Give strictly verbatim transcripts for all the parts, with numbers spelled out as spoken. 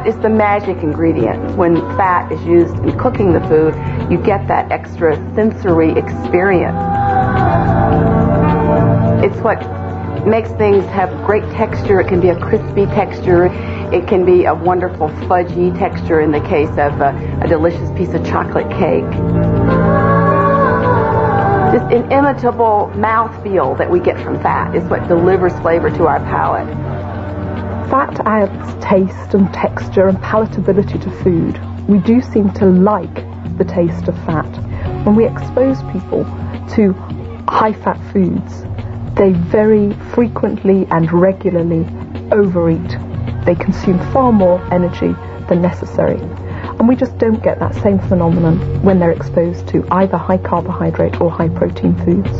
is the magic ingredient. When fat is used in cooking the food, you get that extra sensory experience. It's what makes things have great texture. It can be a crispy texture. It can be a wonderful fudgy texture in the case of a, a delicious piece of chocolate cake. This inimitable mouthfeel that we get from fat is what delivers flavor to our palate. Fat adds taste and texture and palatability to food. We do seem to like the taste of fat. When we expose people to high-fat foods, they very frequently and regularly overeat. They consume far more energy than necessary. And we just don't get that same phenomenon when they're exposed to either high carbohydrate or high protein foods.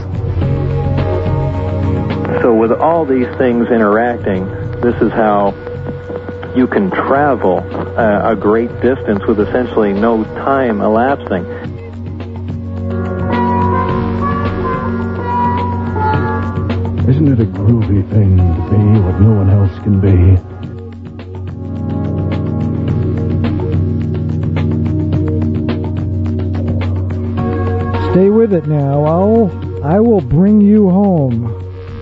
So with all these things interacting, this is how you can travel uh, a great distance with essentially no time elapsing. Isn't it a groovy thing to be what no one else can be? Stay with it now. I'll, I will bring you home.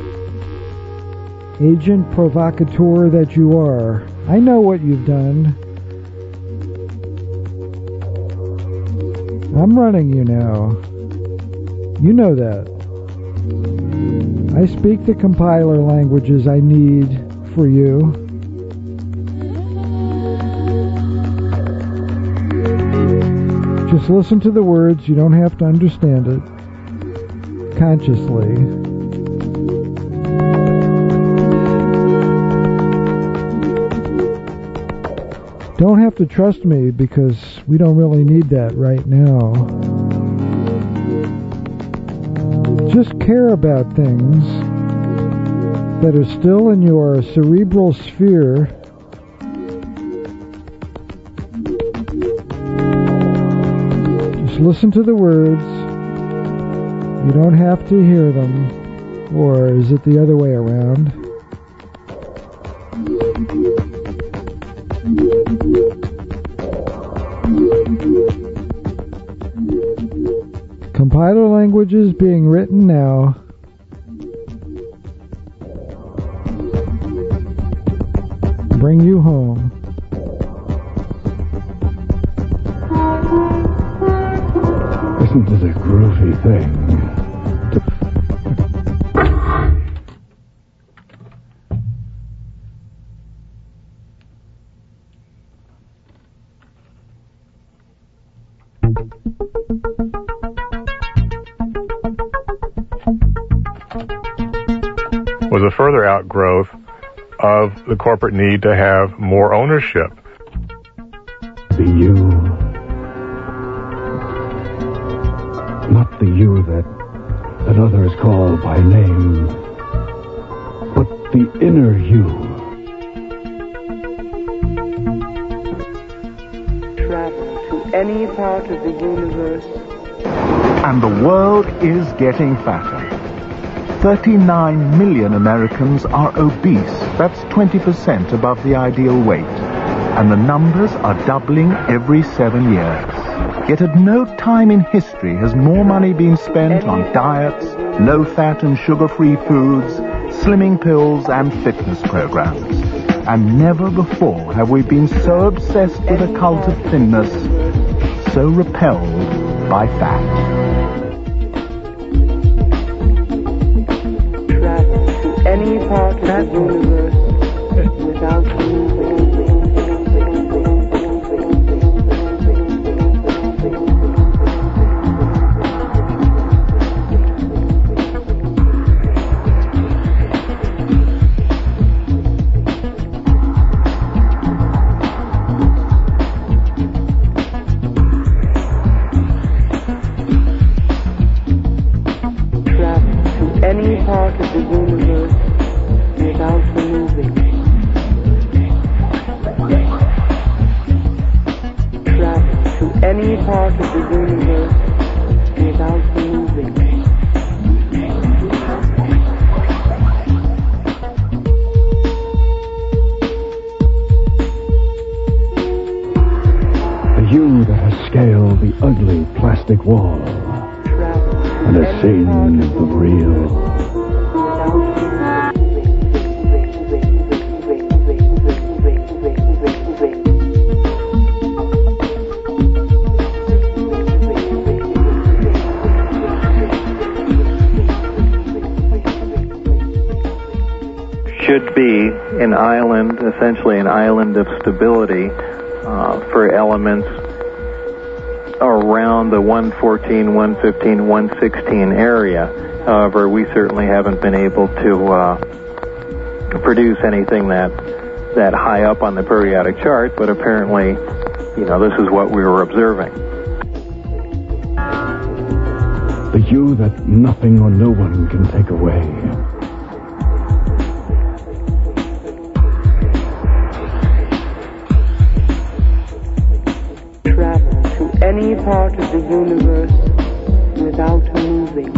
Agent provocateur that you are. I know what you've done. I'm running you now. You know that. I speak the compiler languages I need for you. Just listen to the words. You don't have to understand it consciously. Don't have to trust me because we don't really need that right now. Just care about things that are still in your cerebral sphere. Just listen to the words. You don't have to hear them. Or is it the other way around? Compiler languages being written now. Bring you home. Isn't it a groovy thing? Was a further outgrowth of the corporate need to have more ownership. The you. Not the you that, that others call by name, but the inner you. Travel to any part of the universe. And the world is getting fatter. thirty-nine million Americans are obese. That's twenty percent above the ideal weight. And the numbers are doubling every seven years. Yet at no time in history has more money been spent on diets, low-fat and sugar-free foods, slimming pills and fitness programs. And never before have we been so obsessed with a cult of thinness, so repelled by fat. Any part of the universe without moving. Travel to any part of the universe without moving. Travel to any part of the universe without moving. plastic wall, and a sin for real. Should be an island, essentially an island of stability uh, for elements around the one fourteen, one fifteen, one sixteen area. However, we certainly haven't been able to uh, produce anything that that high up on the periodic chart, but apparently, you know, this is what we were observing. The you that nothing or no one can take away. Any part of the universe without moving.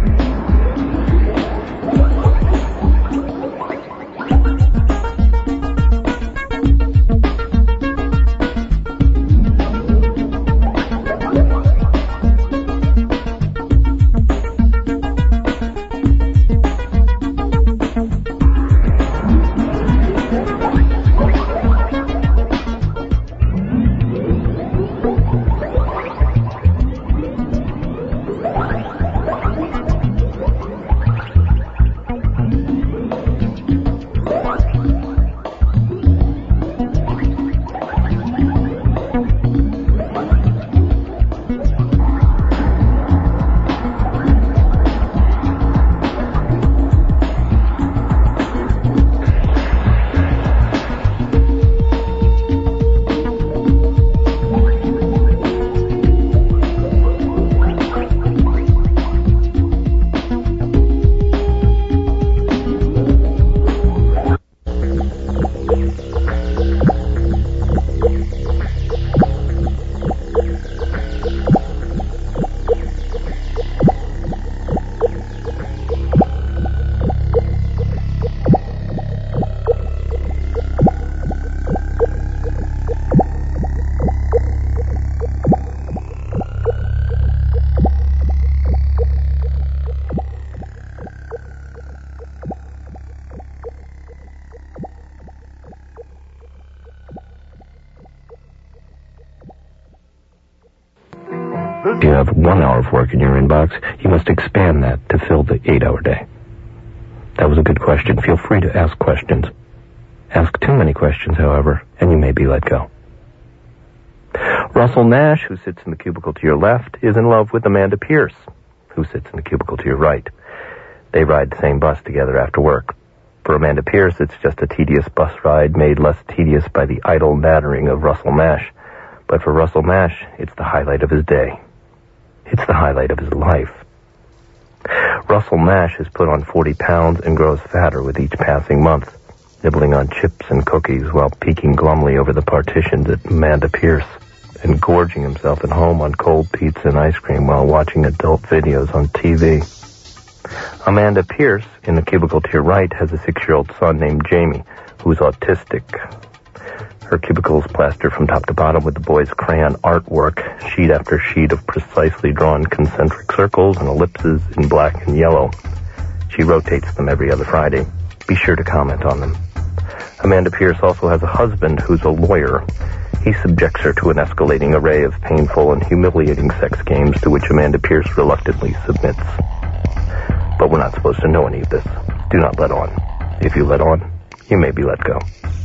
If you have one hour of work in your inbox, you must expand that to fill the eight-hour day. That was a good question. Feel free to ask questions. Ask too many questions, however, and you may be let go. Russell Nash, who sits in the cubicle to your left, is in love with Amanda Pierce, who sits in the cubicle to your right. They ride the same bus together after work. For Amanda Pierce, it's just a tedious bus ride made less tedious by the idle nattering of Russell Nash. But for Russell Nash, it's the highlight of his day. It's the highlight of his life. Russell Nash has put on forty pounds and grows fatter with each passing month, nibbling on chips and cookies while peeking glumly over the partitions at Amanda Pierce and gorging himself at home on cold pizza and ice cream while watching adult videos on T V. Amanda Pierce, in the cubicle to your right, has a six-year-old son named Jamie, who's autistic. Her cubicle is plastered from top to bottom with the boy's crayon artwork, sheet after sheet of precisely drawn concentric circles and ellipses in black and yellow. She rotates them every other Friday. Be sure to comment on them. Amanda Pierce also has a husband who's a lawyer. He subjects her to an escalating array of painful and humiliating sex games to which Amanda Pierce reluctantly submits. But we're not supposed to know any of this. Do not let on. If you let on, you may be let go.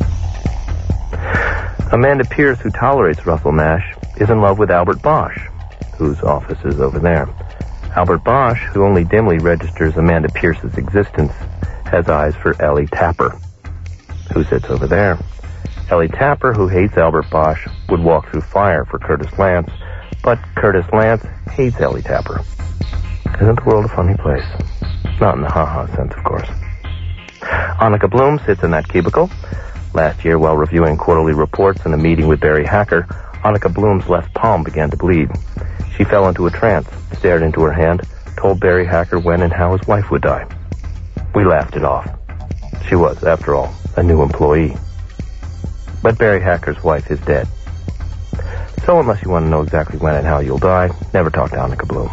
Amanda Pierce, who tolerates Russell Nash, is in love with Albert Bosch, whose office is over there. Albert Bosch, who only dimly registers Amanda Pierce's existence, has eyes for Ellie Tapper, who sits over there. Ellie Tapper, who hates Albert Bosch, would walk through fire for Curtis Lance, but Curtis Lance hates Ellie Tapper. Isn't the world a funny place? Not in the ha-ha sense, of course. Annika Bloom sits in that cubicle. Last year, while reviewing quarterly reports and a meeting with Barry Hacker, Annika Bloom's left palm began to bleed. She fell into a trance, stared into her hand, told Barry Hacker when and how his wife would die. We laughed it off. She was, after all, a new employee. But Barry Hacker's wife is dead. So unless you want to know exactly when and how you'll die, never talk down to Kabloom.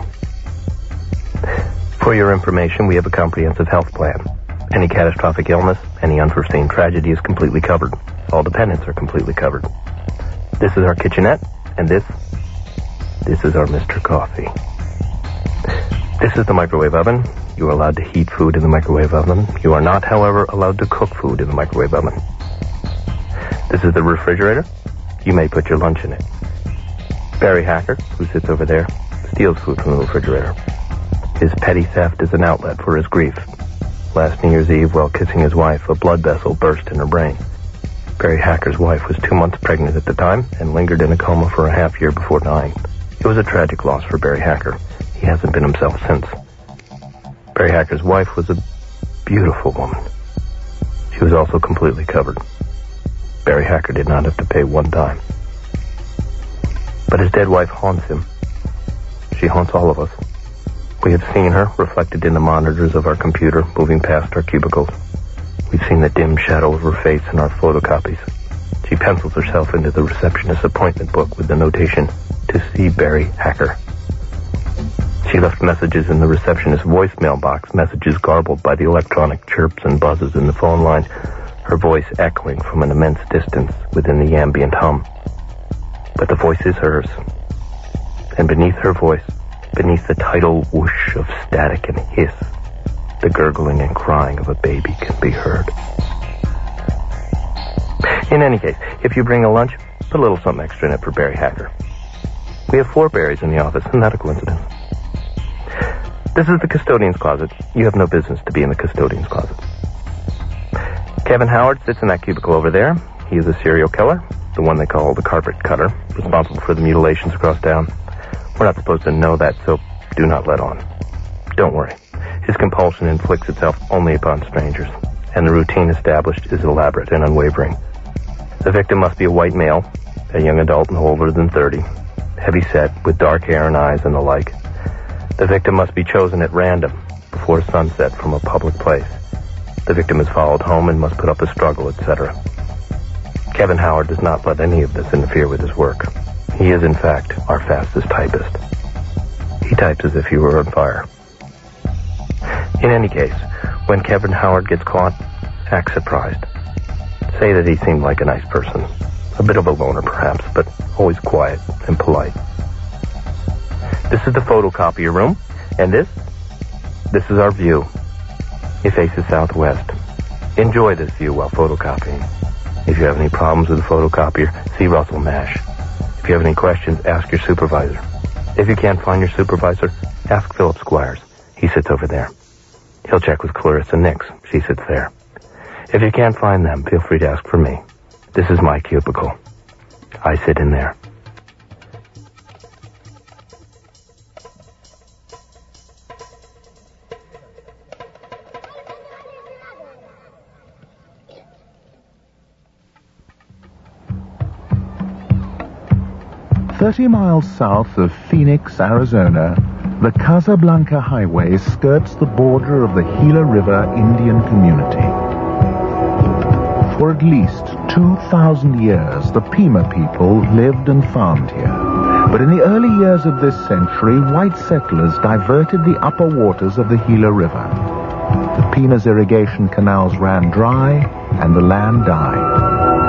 For your information, we have a comprehensive health plan. Any catastrophic illness, any unforeseen tragedy is completely covered. All dependents are completely covered. This is our kitchenette, and this, this is our Mister Coffee. This is the microwave oven. You are allowed to heat food in the microwave oven. You are not, however, allowed to cook food in the microwave oven. This is the refrigerator. You may put your lunch in it. Barry Hacker, who sits over there, steals food from the refrigerator. His petty theft is an outlet for his grief. Last New Year's Eve, while kissing his wife, a blood vessel burst in her brain. Barry Hacker's wife was two months pregnant at the time and lingered in a coma for a half year before dying. It was a tragic loss for Barry Hacker. He hasn't been himself since. Barry Hacker's wife was a beautiful woman. She was also completely covered. Barry Hacker did not have to pay one dime. But his dead wife haunts him. She haunts all of us. We have seen her reflected in the monitors of our computer moving past our cubicles. We've seen the dim shadow of her face in our photocopies. She pencils herself into the receptionist's appointment book with the notation, "To see Barry Hacker." She left messages in the receptionist's voicemail box, messages garbled by the electronic chirps and buzzes in the phone lines, her voice echoing from an immense distance within the ambient hum. But the voice is hers. And beneath her voice, beneath the tidal whoosh of static and hiss, the gurgling and crying of a baby can be heard. In any case, if you bring a lunch, put a little something extra in it for Barry Hacker. We have four Barrys in the office, isn't that a coincidence? This is the custodian's closet. You have no business to be in the custodian's closet. Kevin Howard sits in that cubicle over there. He is a serial killer, the one they call the carpet cutter, responsible for the mutilations across town. We're not supposed to know that, so do not let on. Don't worry. His compulsion inflicts itself only upon strangers, and the routine established is elaborate and unwavering. The victim must be a white male, a young adult no older than thirty, heavy-set, with dark hair and eyes and the like. The victim must be chosen at random, before sunset from a public place. The victim is followed home and must put up a struggle, et cetera. Kevin Howard does not let any of this interfere with his work. He is, in fact, our fastest typist. He types as if he were on fire. In any case, when Kevin Howard gets caught, act surprised. Say that he seemed like a nice person. A bit of a loner, perhaps, but always quiet and polite. This is the photocopier room, and this, this is our view. It faces southwest. Enjoy this view while photocopying. If you have any problems with the photocopier, see Russell Nash. If you have any questions, ask your supervisor. If you can't find your supervisor, ask Philip Squires. He sits over there. He'll check with Clarissa Nix. She sits there. If you can't find them, feel free to ask for me. This is my cubicle. I sit in there. Thirty miles south of Phoenix, Arizona, the Casablanca Highway skirts the border of the Gila River Indian community. For at least two thousand years, the Pima people lived and farmed here. But in the early years of this century, white settlers diverted the upper waters of the Gila River. The Pima's irrigation canals ran dry, and the land died.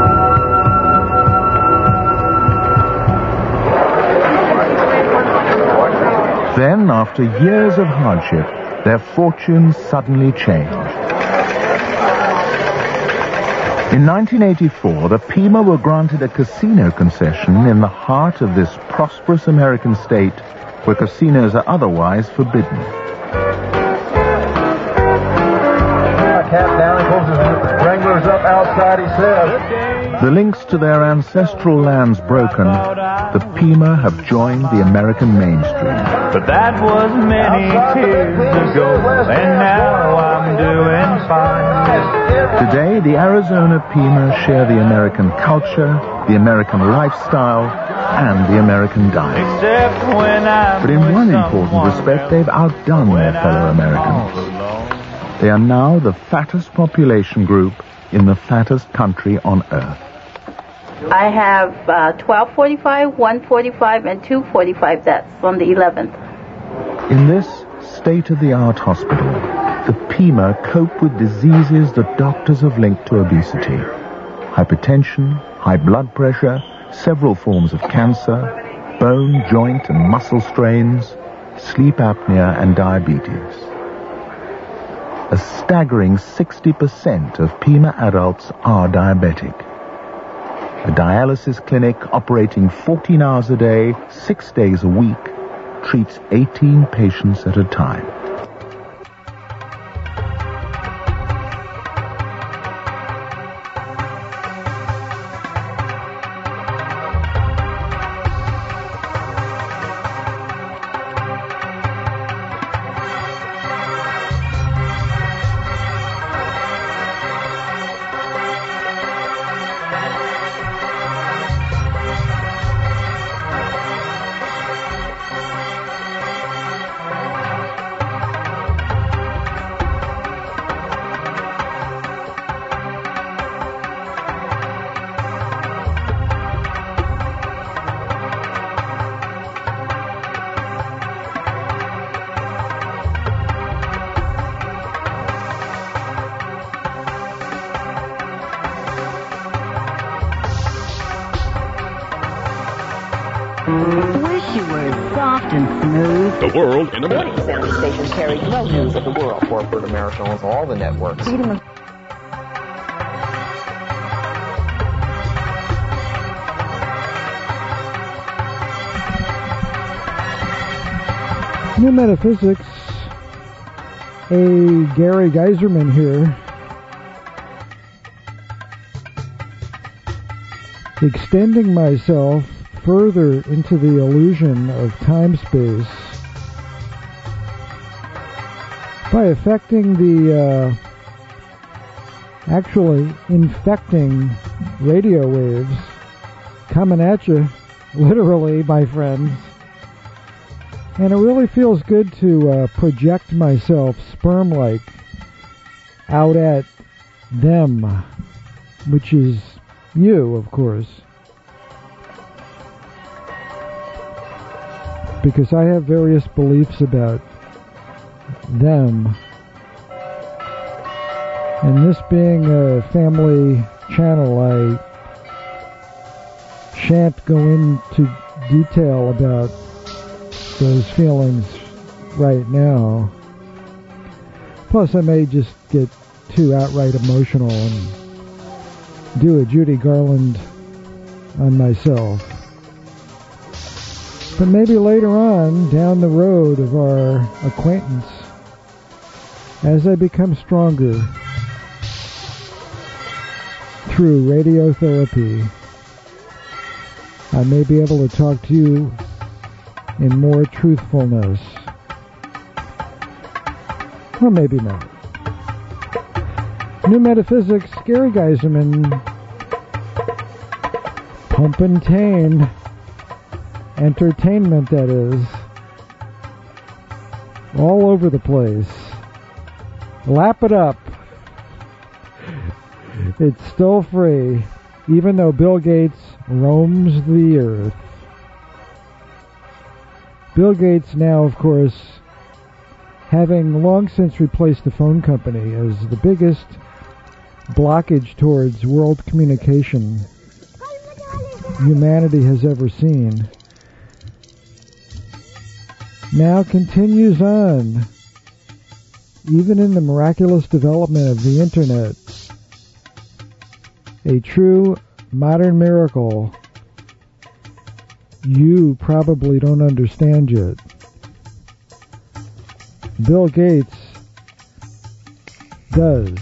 Then, after years of hardship, their fortunes suddenly changed. In nineteen eighty-four, the Pima were granted a casino concession in the heart of this prosperous American state where casinos are otherwise forbidden. Cap down, he pulls his wranglers up outside, he says. The links to their ancestral lands broken, the Pima have joined the American mainstream. But that was many years ago, and now I'm doing fine. Today, the Arizona Pima share the American culture, the American lifestyle, and the American diet. Except when I'm But in one important respect, they've outdone their fellow Americans. They are now the fattest population group in the fattest country on earth. I have uh, twelve forty-five, one forty-five, and two forty-five. That's on the eleventh. In this state-of-the-art hospital, the Pima cope with diseases that doctors have linked to obesity. Hypertension, high blood pressure, several forms of cancer, bone, joint, and muscle strains, sleep apnea, and diabetes. A staggering sixty percent of Pima adults are diabetic. A dialysis clinic operating fourteen hours a day, six days a week, treats eighteen patients at a time. Wish you were soft and smooth. The world in a minute. forty sound stations carry no news of the world. Corporate America owns all the networks. New Metaphysics, a Gary Geiserman here, extending myself further into the illusion of time-space by affecting the, uh, actually infecting radio waves coming at you, literally, my friends. And it really feels good to uh, project myself sperm-like out at them, which is you, of course. Because I have various beliefs about them. And this being a family channel, I shan't go into detail about those feelings right now. Plus, I may just get too outright emotional and do a Judy Garland on myself. But maybe later on, down the road of our acquaintance, as I become stronger through radiotherapy, I may be able to talk to you in more truthfulness. Or maybe not. New Metaphysics, Gary Geiserman, Pumpin' Tane. Entertainment, that is. All over the place. Lap it up. It's still free, even though Bill Gates roams the earth. Bill Gates now, of course, having long since replaced the phone company as the biggest blockage towards world communication humanity has ever seen, now continues on, even in the miraculous development of the internet, a true modern miracle you probably don't understand yet. Bill Gates does.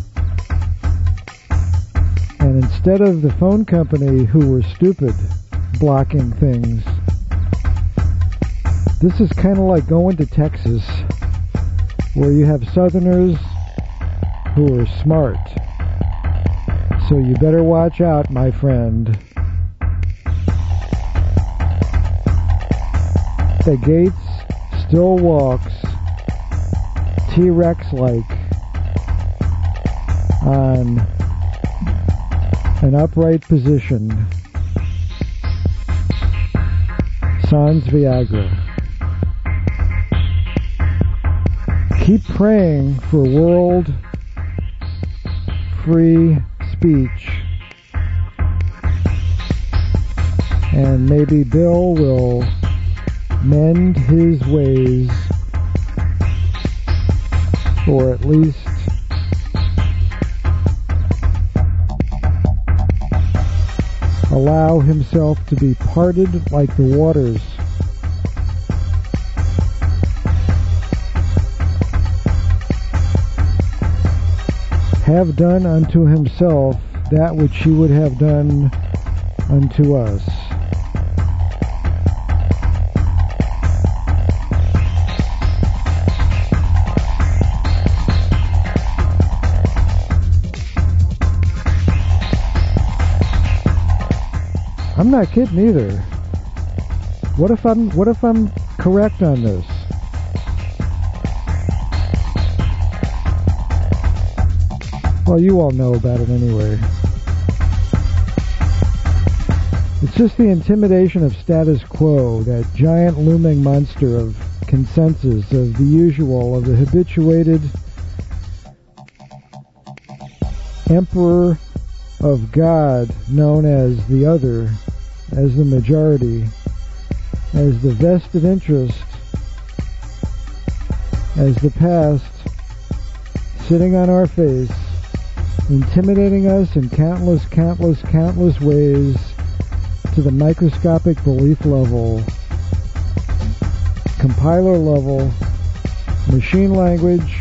And instead of the phone company who were stupid blocking things, this is kind of like going to Texas, where you have Southerners who are smart. So you better watch out, my friend. The Gates still walks T-Rex-like on an upright position. Sans Viagra. Keep praying for world free speech. And maybe Bill will mend his ways, or at least allow himself to be parted like the waters. Have done unto himself that which he would have done unto us. I'm not kidding either. What if I'm what if I'm correct on this? Well, you all know about it anyway. It's just the intimidation of status quo, that giant looming monster of consensus, of the usual, of the habituated emperor of God known as the other, as the majority, as the vested interest, as the past, sitting on our face, intimidating us in countless, countless, countless ways to the microscopic belief level, compiler level, machine language,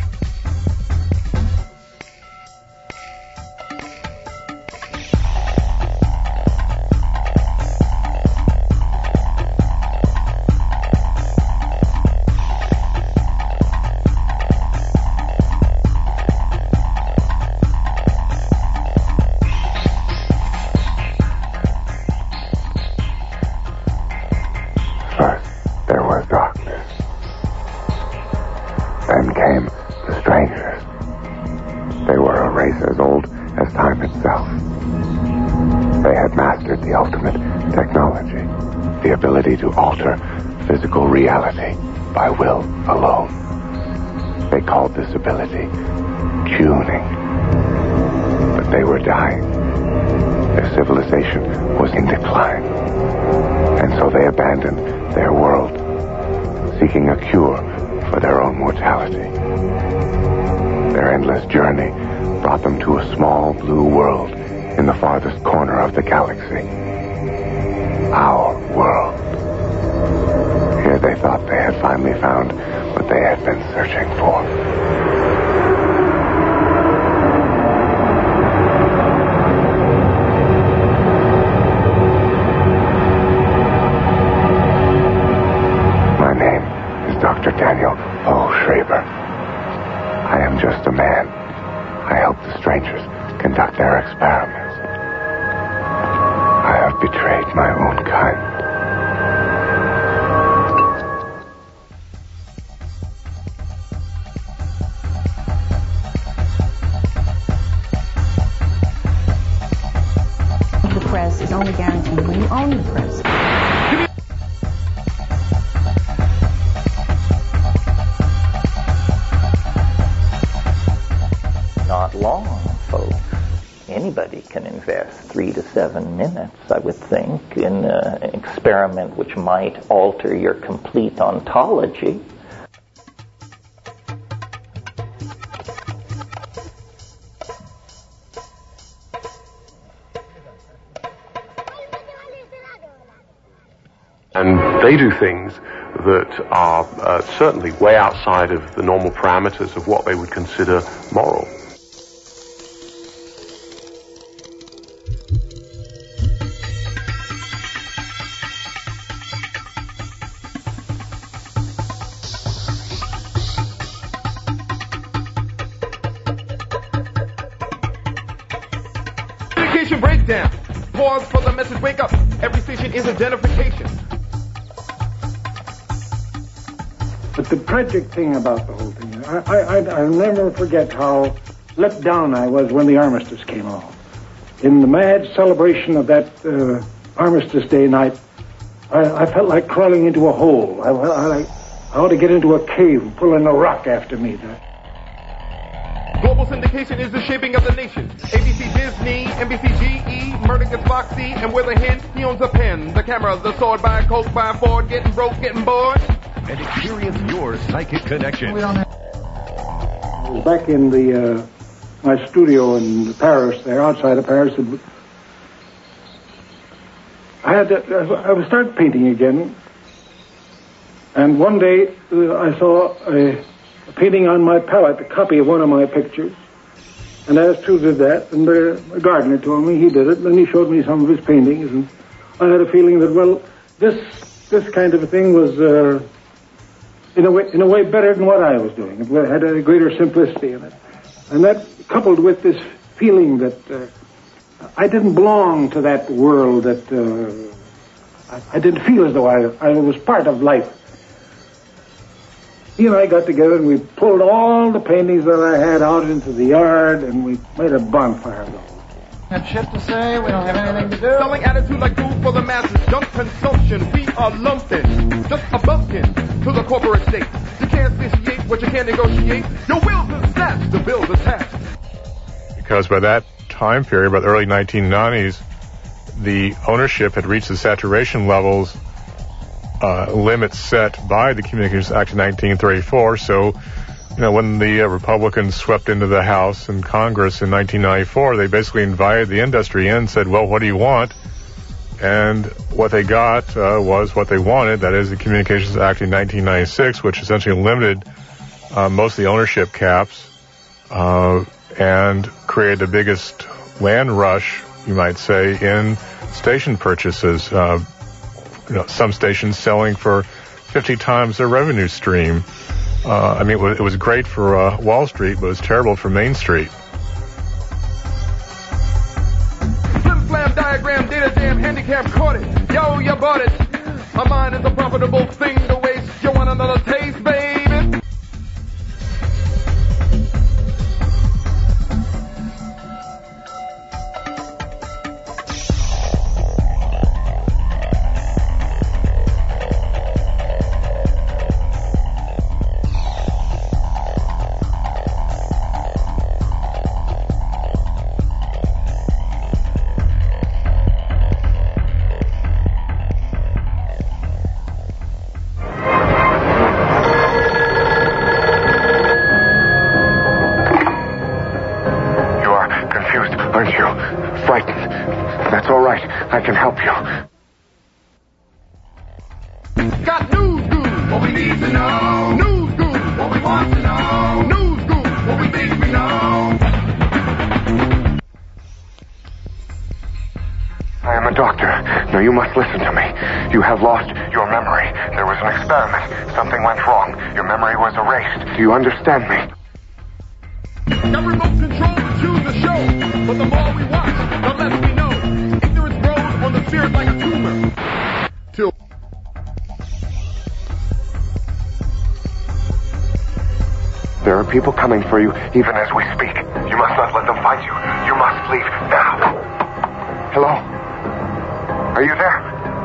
to alter physical reality by will alone. They called this ability tuning. But they were dying. Their civilization was in decline. And so they abandoned their world, seeking a cure for their own mortality. Their endless journey brought them to a small blue world in the farthest corner of the galaxy. Our world. Here they thought they had finally found what they had been searching for. My name is Doctor Daniel O. Schraber. I am just a man. I help the strangers conduct their experiments. I have betrayed my own kind. Is only guaranteed when you own the press. Not long, folks. Anybody can invest three to seven minutes, I would think, in uh, an experiment which might alter your complete ontology. And they do things that are uh, certainly way outside of the normal parameters of what they would consider moral. Communication breakdown. Pause for the message. Wake up. Every station is identification. But the tragic thing about the whole thing, I, I, I'll never forget how let down I was when the armistice came off. in the mad celebration of that uh, Armistice Day night, I, I felt like crawling into a hole. I, I, I ought to get into a cave pulling a rock after me. Global syndication is the shaping of the nation. A B C Disney, N B C G E, Murdoch is Foxy, and with a hint, he owns a pen, the camera, the sword, by a Coke, by a Ford, getting broke, getting bored. And experience your psychic connection. We don't have... Back in the uh, my studio in Paris, there, outside of Paris, I had to, I was started painting again, and one day uh, I saw a, a painting on my palette, a copy of one of my pictures, and I asked who did that, and the, the gardener told me he did it, and then he showed me some of his paintings, and I had a feeling that, well, this this kind of a thing was uh, in a way in a way better than what I was doing. It had a greater simplicity in it, and that coupled with this feeling that uh, I didn't belong to that world, that uh, I, I didn't feel as though I, I was part of life. He and I got together and we pulled all the paintings that I had out into the yard and we made a bonfire of them. Have shit to say, we don't have anything to do. Selling attitude like food for the masses, junk consumption, we are lumping, just a bumpkin to the corporate state. You can't satiate what you can't negotiate, your will's been snatched, the bill's attached. Because by that time period, by the early nineteen nineties, the ownership had reached the saturation levels uh, limits set by the Communications Act of nineteen thirty-four. So, you know, when the uh, Republicans swept into the House and Congress in nineteen ninety-four, they basically invited the industry in and said, well, what do you want? And what they got uh, was what they wanted, that is the Communications Act of nineteen ninety-six, which essentially limited uh, most of the ownership caps uh, and created the biggest land rush, you might say, in station purchases. Uh, you know, some stations selling for fifty times their revenue stream. Uh, I mean, it was, it was great for uh, Wall Street, but it was terrible for Main Street. Slim slam diagram, data jam, handicap caught it. Yo, you bought it. My mind is a profitable thing to waste. You want another taste, baby? I can help you. Got news good, what we need to know. News good, what we want to know. News good, what we think we know. I am a doctor. Now you must listen to me. You have lost your memory. There was an experiment. Something went wrong. Your memory was erased. Do you understand me? Got remote control to choose the show. But the more we watch, the less we know. Ignorance grows on the spirit like a tumor. Till there are people coming for you even as we speak. You must not let them find you. You must leave now. Hello? Are you there?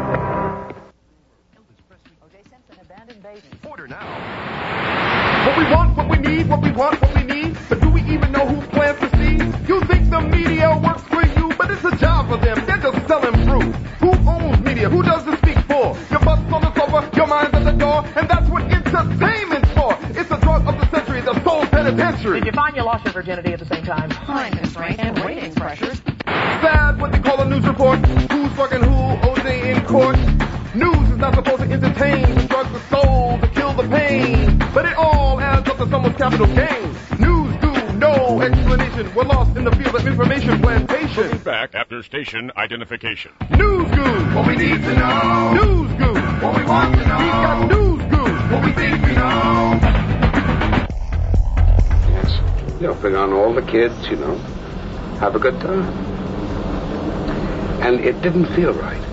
Order now. What we want, what we need, what we want, what we need. But do we even know who plants the seed? You think the media works for you, but it's a job for them. They're just selling fruit. Who owns media? Who does the speak for? Your butt's on the sofa, your mind's at the door, and that's what entertainment's for. It's the drug of the century, the soul penitentiary. Did you find you lost your virginity at the same time? Time constraint and ratings pressures. Sad what they call a news report. Who's fucking who? O J in court. News is not supposed to entertain. The drugs are sold to kill the pain. But it all adds up to someone's capital gain. News do no explanation. We're lost in the field of information plantation. Looking back after station identification. News good, what we need to know. News good, what we want to know. We got news good, what we think we know. Yes, they'll bring on all the kids, you know. Have a good time. And it didn't feel right.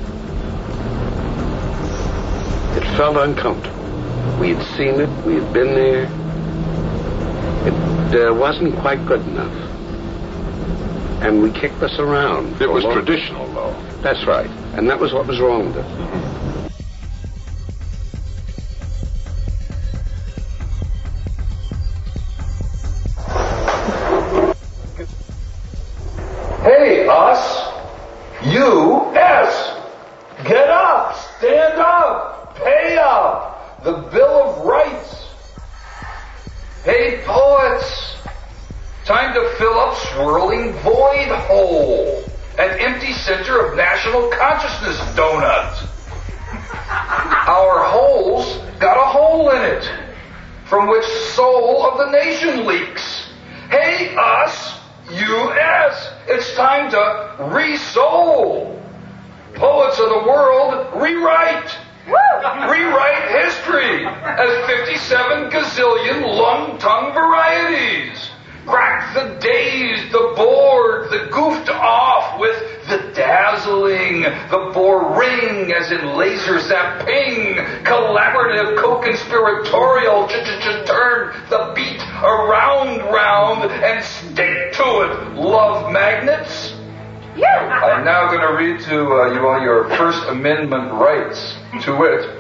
It felt uncomfortable. We had seen it. We had been there. It uh, wasn't quite good enough. and we kicked this around. It was Although, traditional, though. That's right. And that was what was wrong with it. Hey, us. You, S. Get up. Stand up. Pay up. The Bill of Rights. Hey, poets. Time to fill up swirling void hole. An empty center of national consciousness donut. Our hole's got a hole in it, from which soul of the nation leaks. Hey, us. U S. It's time to re-soul. Poets of the world, rewrite. Rewrite history as fifty-seven gazillion lung-tongue varieties. Crack the dazed, the bored, the goofed off with the dazzling, the boring, as in laser zap ping, collaborative, co-conspiratorial, ch-ch-ch-turn the beat around, round, and stick to it, love magnets. I'm now going to read to uh, you all your First Amendment rights, to wit.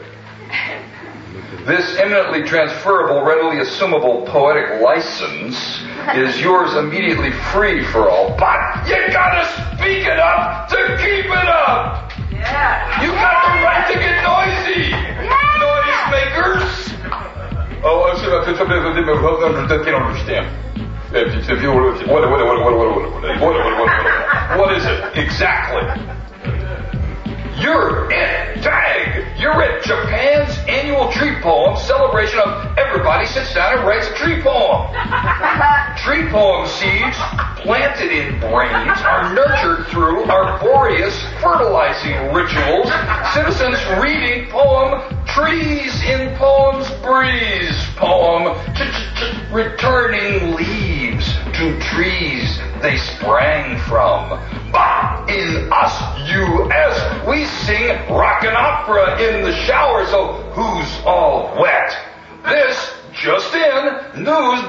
This eminently transferable, readily assumable poetic license is yours immediately free for all, but you gotta speak it up to keep it up! Yeah. You got the right to get noisy! Yeah. Noisemakers! Oh, I'm sorry, I can't understand. If, if you were, what, what, what, what, what, what, what, what, what is it exactly? You're it, tag! You're it, Japan's annual tree poem celebration of everybody sits down and writes a tree poem. Tree poem seeds planted in brains are nurtured through arboreous fertilizing rituals. Citizens reading poem, trees in poems breeze poem, returning leaves to trees they sprang from. But in us, U S, we sing rock and opera in the shower, so who's all wet? This just in, news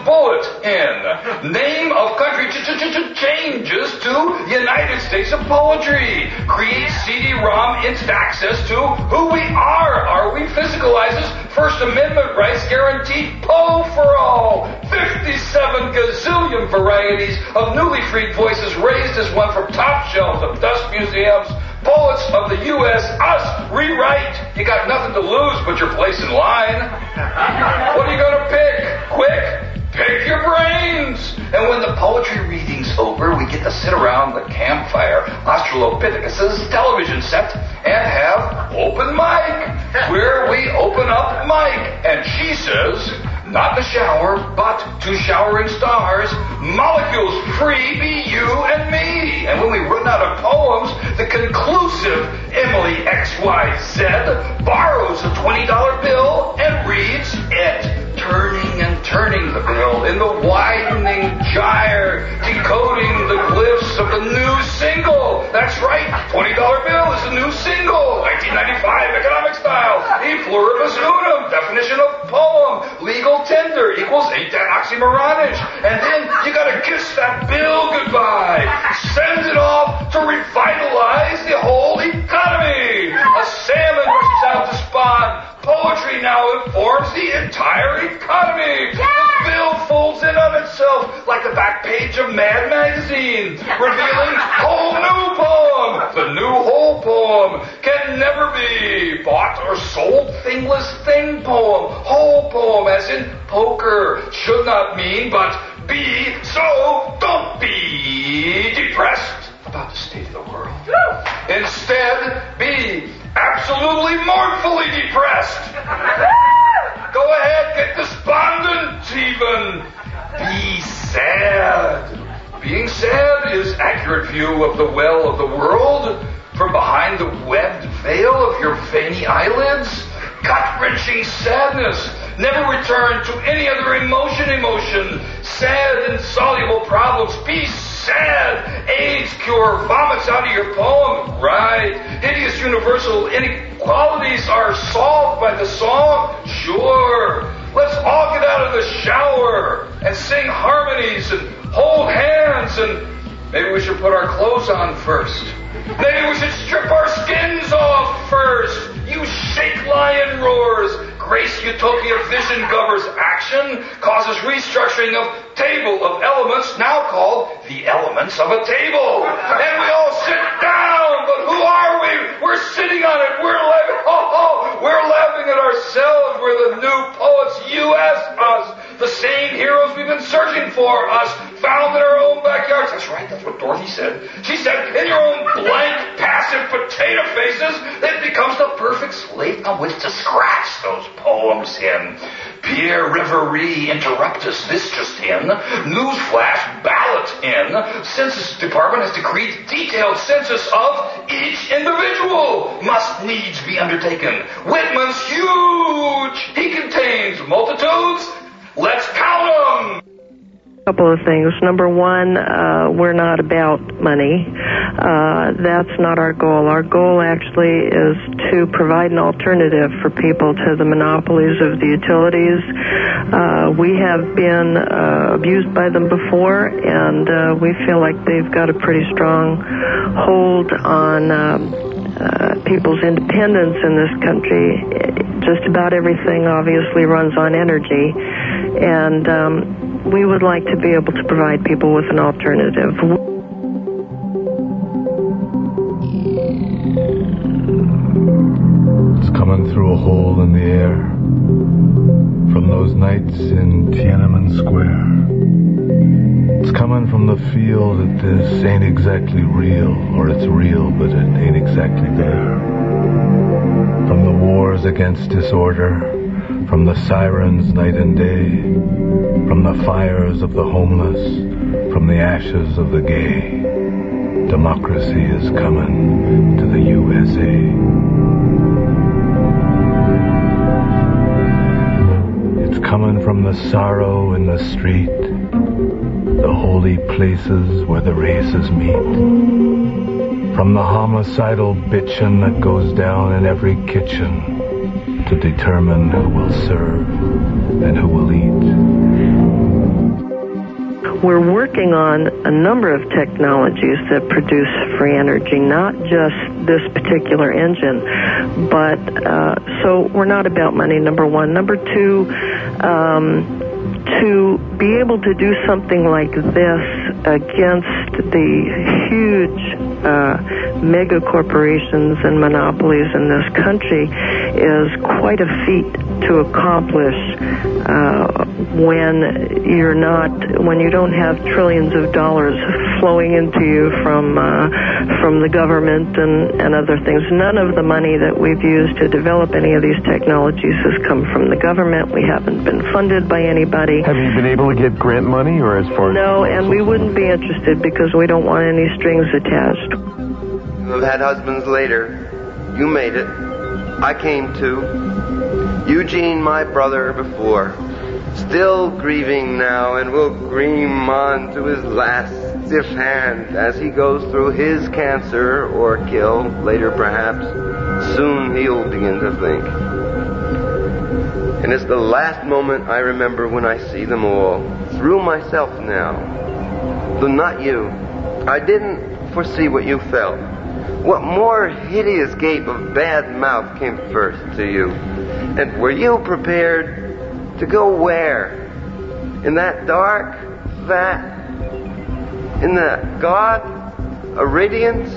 bulletin. Name of country ch- ch- ch- changes to United States of Poetry. Create C D ROM instant access to who we are. Are we physicalizes First Amendment rights guaranteed Poe for all. fifty-seven gazillion varieties of newly freed voices raised as one from top shelves of dust museums. Poets of the U S, us, rewrite. You got nothing to lose but your place in line. What are you going to pick? Quick, pick your brains. And when the poetry reading's over, we get to sit around the campfire, Australopithecus's television set, and have open mic, where we open up mic. And she says, not the shower, but to showering stars, molecules free be you and me. And when we run out of poems, the conclusive Emily X Y Z borrows a twenty dollar bill and reads it, turning and turning the bill in the widening gyre, decoding the glyphs of the new single. That's right, twenty dollar bill is the new single, nineteen ninety-five economic style, e pluribus unum, definition of poem, legal tender equals ain't that oxymoronish. And then you gotta kiss that bill goodbye. Send it off to revitalize the whole economy. A salmon rushes out to spawn. Poetry now informs the entire economy. Yeah. The bill folds in on itself like the back page of Mad Magazine, revealing whole new poem. The new whole poem can never be bought or sold. Thingless thing poem. Whole poem as in poker. Should not mean, but be. So don't be depressed about the state of the world. Instead, be absolutely mournfully depressed. Go ahead, get despondent even. Be sad. Being sad is accurate view of the well of the world. From behind the webbed veil of your veiny eyelids, gut-wrenching sadness. Never return to any other emotion, emotion. Sad, insoluble problems. Be sad. AIDS cure vomits out of your poem. Right. Hideous universal inequalities are solved by the song. Sure. Let's all get out of the shower and sing harmonies and hold hands and Maybe we should put our clothes on first. Maybe we should strip our skins off first. You shake lion roars. Grace Utopia Vision Gover's action causes restructuring of table of elements, now called the elements of a table. And we all sit down, but who are we? We're sitting on it. We're laughing. Oh, oh, we're laughing at ourselves. We're the new poets. U S us. The same heroes we've been searching for. Us. Found in our own backyards. That's right. That's what Dorothy said. She said, in your own blank, passive potato faces, it becomes the perfect slate on which to scratch those poems in. Pierre Riverie interruptus, this just in. Newsflash, ballot in. Census Department has decreed detailed census of each individual. Must needs be undertaken. Whitman's huge. He contains multitudes. Let's count them. Couple of things. Number one, uh, we're not about money. Uh, that's not our goal. Our goal actually is to provide an alternative for people to the monopolies of the utilities. Uh, we have been uh, abused by them before, and uh, we feel like they've got a pretty strong hold on um, uh, people's independence in this country. Just about everything obviously runs on energy, and um, we would like to be able to provide people with an alternative. It's coming through a hole in the air from those nights in Tiananmen Square. It's coming from the feel that this ain't exactly real, or it's real but it ain't exactly there. From the wars against disorder, from the sirens night and day, from the fires of the homeless, from the ashes of the gay, democracy is coming to the U S A. It's coming from the sorrow in the street, the holy places where the races meet, from the homicidal bitchin' that goes down in every kitchen to determine who will serve and who will eat. We're working on a number of technologies that produce free energy, not just this particular engine, but uh, so we're not about money, number one. Number two, um, to be able to do something like this against the huge uh, mega corporations and monopolies in this country is quite a feat to accomplish uh, when you're not, when you don't have trillions of dollars flowing into you from uh, from the government and, and other things. None of the money that we've used to develop any of these technologies has come from the government. We haven't been funded by anybody. Have you been able to get grant money, or as far as... No, and we wouldn't be interested because we don't want any strings attached. You have had husbands later. You made it. I came to. Eugene, my brother, before. Still grieving now, and will dream on to his last stiff hand as he goes through his cancer or kill, later perhaps. Soon he'll begin to think. And it's the last moment I remember when I see them all. Through myself now. Though not you. I didn't foresee what you felt. What more hideous gape of bad mouth came first to you? And were you prepared to go where? In that dark, that, in that God, a radiance,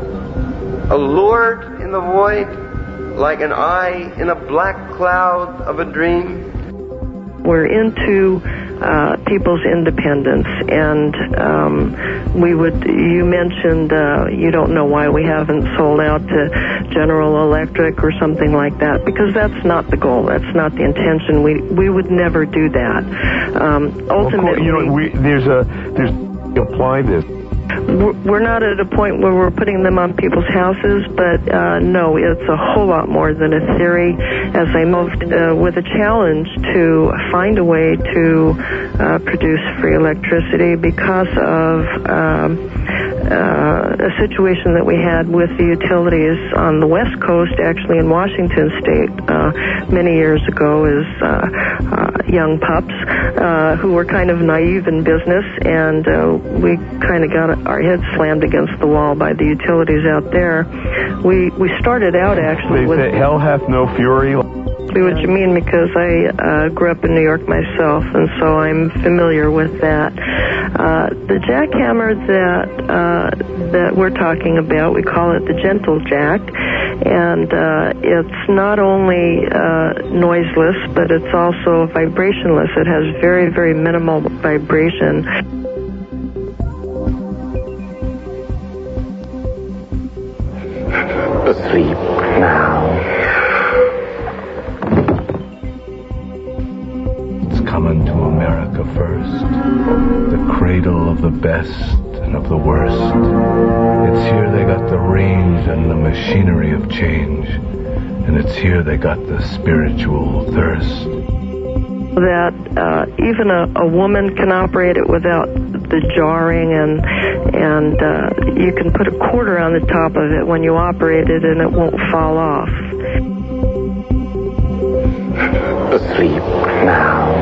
allured in the void, like an eye in a black cloud of a dream? We're into uh, people's independence, and um, we would, you mentioned uh, you don't know why we haven't sold out to General Electric or something like that, because that's not the goal, that's not the intention. We we would never do that. Um, ultimately, you know, we, there's a, there's, apply this. We're not at a point where we're putting them on people's houses, but uh, no, it's a whole lot more than a theory. As I moved uh, with a challenge to find a way to uh, produce free electricity because of um, uh, a situation that we had with the utilities on the West Coast, actually in Washington State, uh, many years ago, is uh, uh, young pups uh, who were kind of naive in business, and uh, we kind of got our heads slammed against the wall by the utilities out there. We we started out actually They with... say hell hath no fury. See what you mean, because I uh, grew up in New York myself, and so I'm familiar with that. Uh, the jackhammer that uh, that we're talking about, we call it the gentle jack, and uh, it's not only uh, noiseless, but it's also vibrationless. It has very, very minimal vibration. Asleep now. Coming to America first, the cradle of the best and of the worst. It's here they got the range and the machinery of change, and it's here they got the spiritual thirst. That uh, even a, a woman can operate it without the jarring, and and uh, you can put a quarter on the top of it when you operate it, and it won't fall off. Asleep now.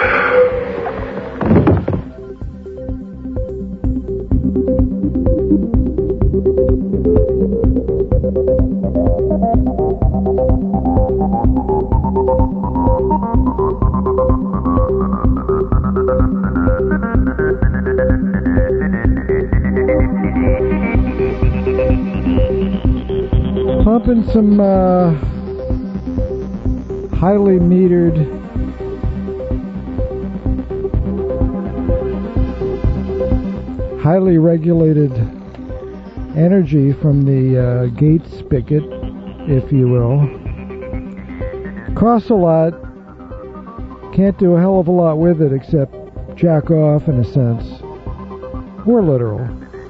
Pumping some uh, highly metered highly regulated energy from the uh, gate spigot, if you will. Costs a lot. Can't do a hell of a lot with it except jack off in a sense. Or literal.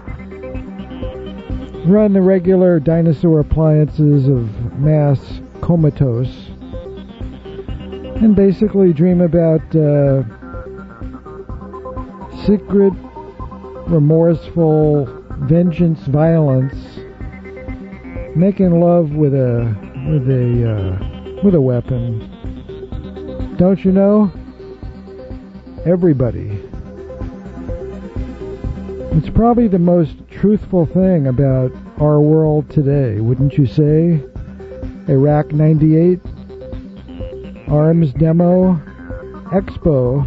Run the regular dinosaur appliances of mass comatose. And basically dream about uh, secret, remorseful, vengeance, violence, making love with a with a uh, with a weapon. Don't you know? Everybody. It's probably the most truthful thing about our world today, wouldn't you say? Iraq ninety-eight, Arms Demo, Expo.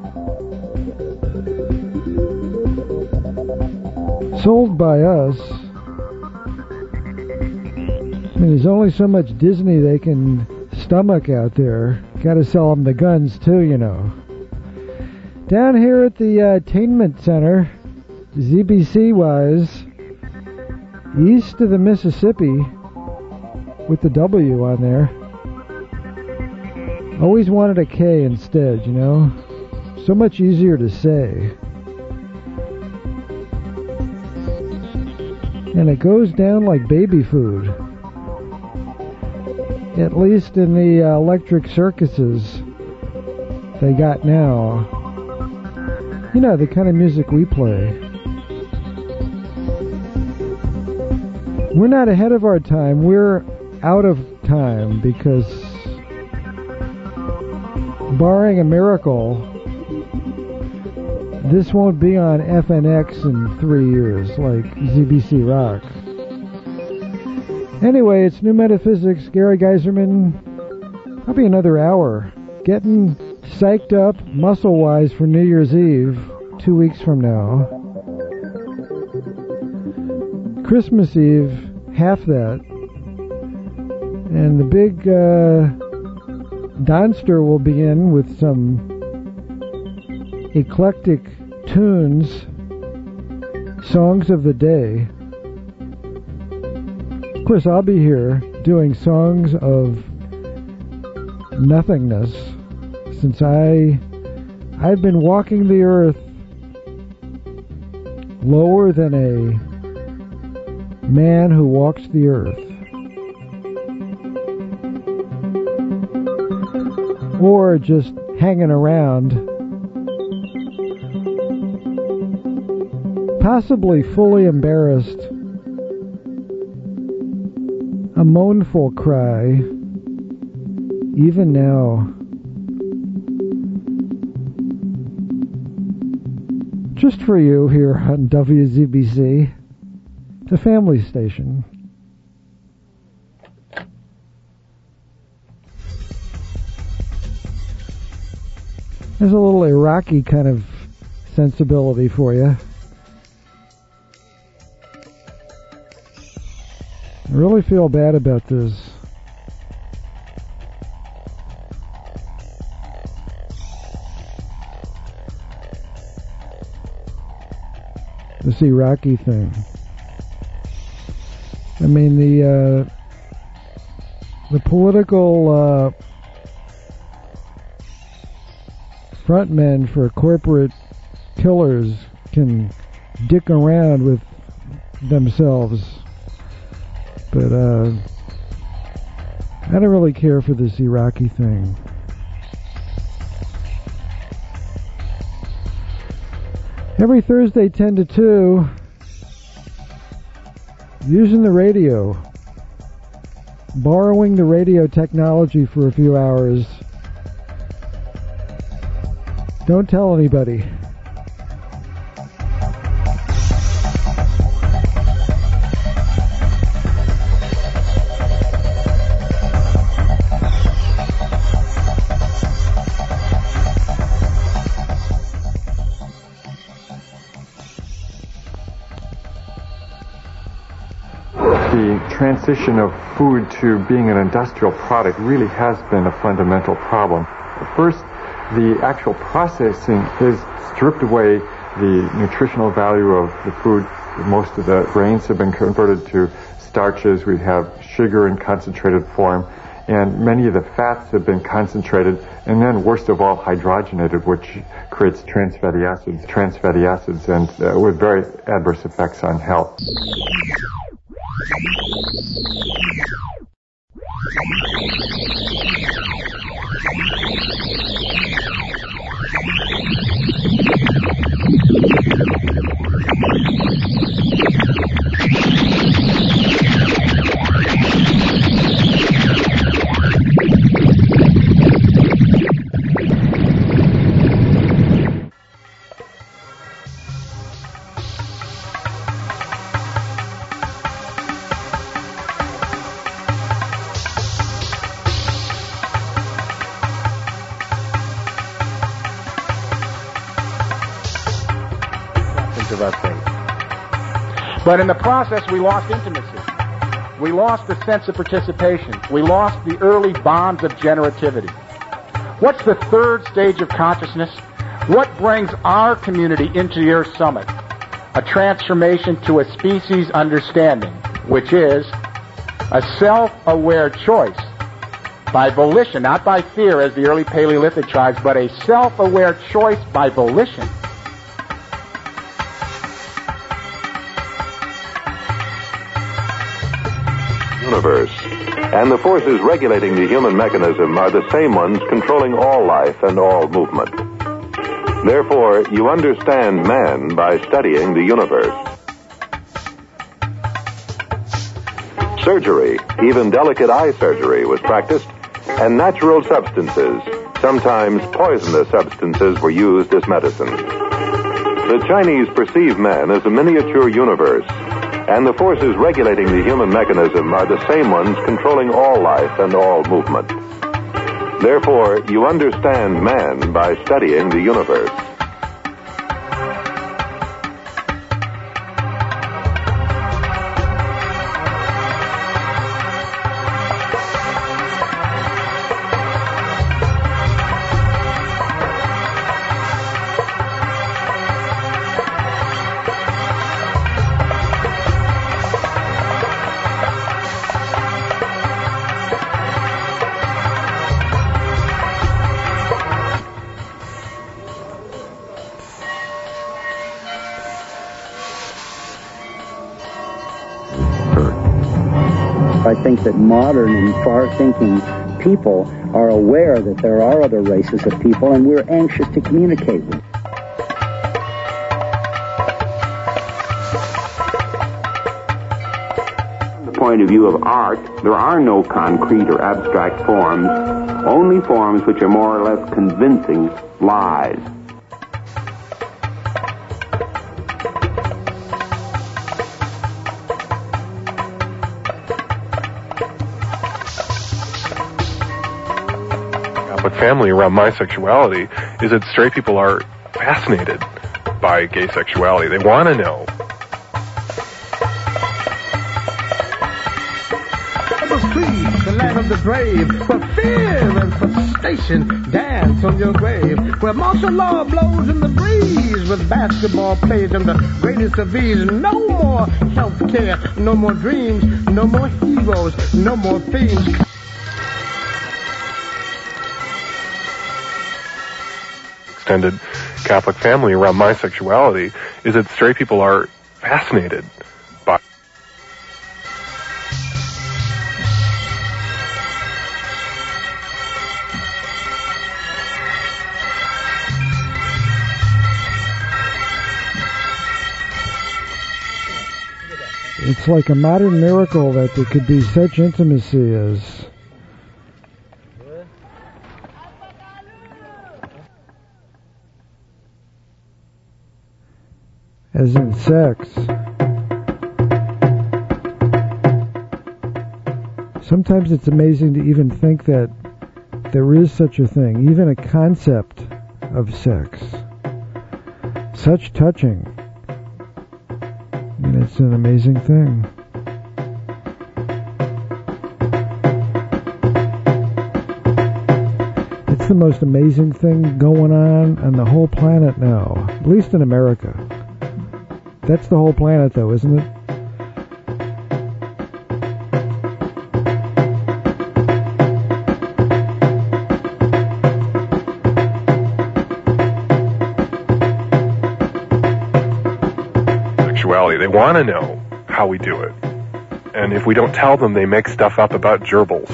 Sold by us. I mean, there's only so much Disney they can stomach out there. Gotta sell them the guns too, you know. Down here at the uh, Attainment Center, Z B C-wise, east of the Mississippi, with the W on there. Always wanted a K instead, you know? So much easier to say. And it goes down like baby food. At least in the uh, electric circuses they got now. You know, the kind of music we play. We're not ahead of our time. We're out of time because, barring a miracle, this won't be on F N X in three years like Z B C Rock. Anyway, it's New Metaphysics. Gary Geiserman. Probably another hour. Getting psyched up muscle-wise for New Year's Eve, two weeks from now. Christmas Eve, half that. And the big uh, Donster will begin with some eclectic tunes, songs of the day. Of course, I'll be here doing songs of nothingness since I, I've been walking the earth lower than a man who walks the earth. Or just hanging around possibly fully embarrassed, a mournful cry, even now. Just for you here on W Z B C, the family station. There's a little Iraqi kind of sensibility for you. I really feel bad about this. This Iraqi thing. I mean, the uh, the political uh, frontmen for corporate killers can dick around with themselves, but uh, I don't really care for this Iraqi thing. Every Thursday, ten to two, using the radio, borrowing the radio technology for a few hours. Don't tell anybody. Transition of food to being an industrial product really has been a fundamental problem. First, the actual processing has stripped away the nutritional value of the food. Most of the grains have been converted to starches. We have sugar in concentrated form, and many of the fats have been concentrated, and then worst of all, hydrogenated, which creates trans fatty acids, trans fatty acids, and uh, with very adverse effects on health. Of our faith. But in the process, we lost intimacy. We lost the sense of participation. We lost the early bonds of generativity. What's the third stage of consciousness? What brings our community into your summit? A transformation to a species understanding, which is a self-aware choice by volition, not by fear as the early Paleolithic tribes, but a self-aware choice by volition. Universe. And the forces regulating the human mechanism are the same ones controlling all life and all movement. Therefore, you understand man by studying the universe. Surgery, even delicate eye surgery, was practiced, and natural substances, sometimes poisonous substances, were used as medicine. The Chinese perceive man as a miniature universe, and the forces regulating the human mechanism are the same ones controlling all life and all movement. Therefore, you understand man by studying the universe. I think that modern and far-thinking people are aware that there are other races of people, and we're anxious to communicate with them. point of view of art, there are no concrete or abstract forms, only forms which are more or less convincing lies. Catholic family around my sexuality is that straight people are fascinated by gay sexuality. They want to know. The land of the brave, where fear and frustration dance on your grave, where martial law blows in the breeze, with basketball played in the greatest of ease. No more health care, no more dreams, no more heroes, no more themes. Extended Catholic family around my sexuality is that straight people are fascinated by. It's like a modern miracle that there could be such intimacy as as in sex. Sometimes it's amazing to even think that there is such a thing, even a concept of sex. Such touching. And it's an amazing thing. It's the most amazing thing going on on the whole planet now, at least in America. That's the whole planet, though, isn't it? Sexuality. They want to know how we do it. And if we don't tell them, they make stuff up about gerbils.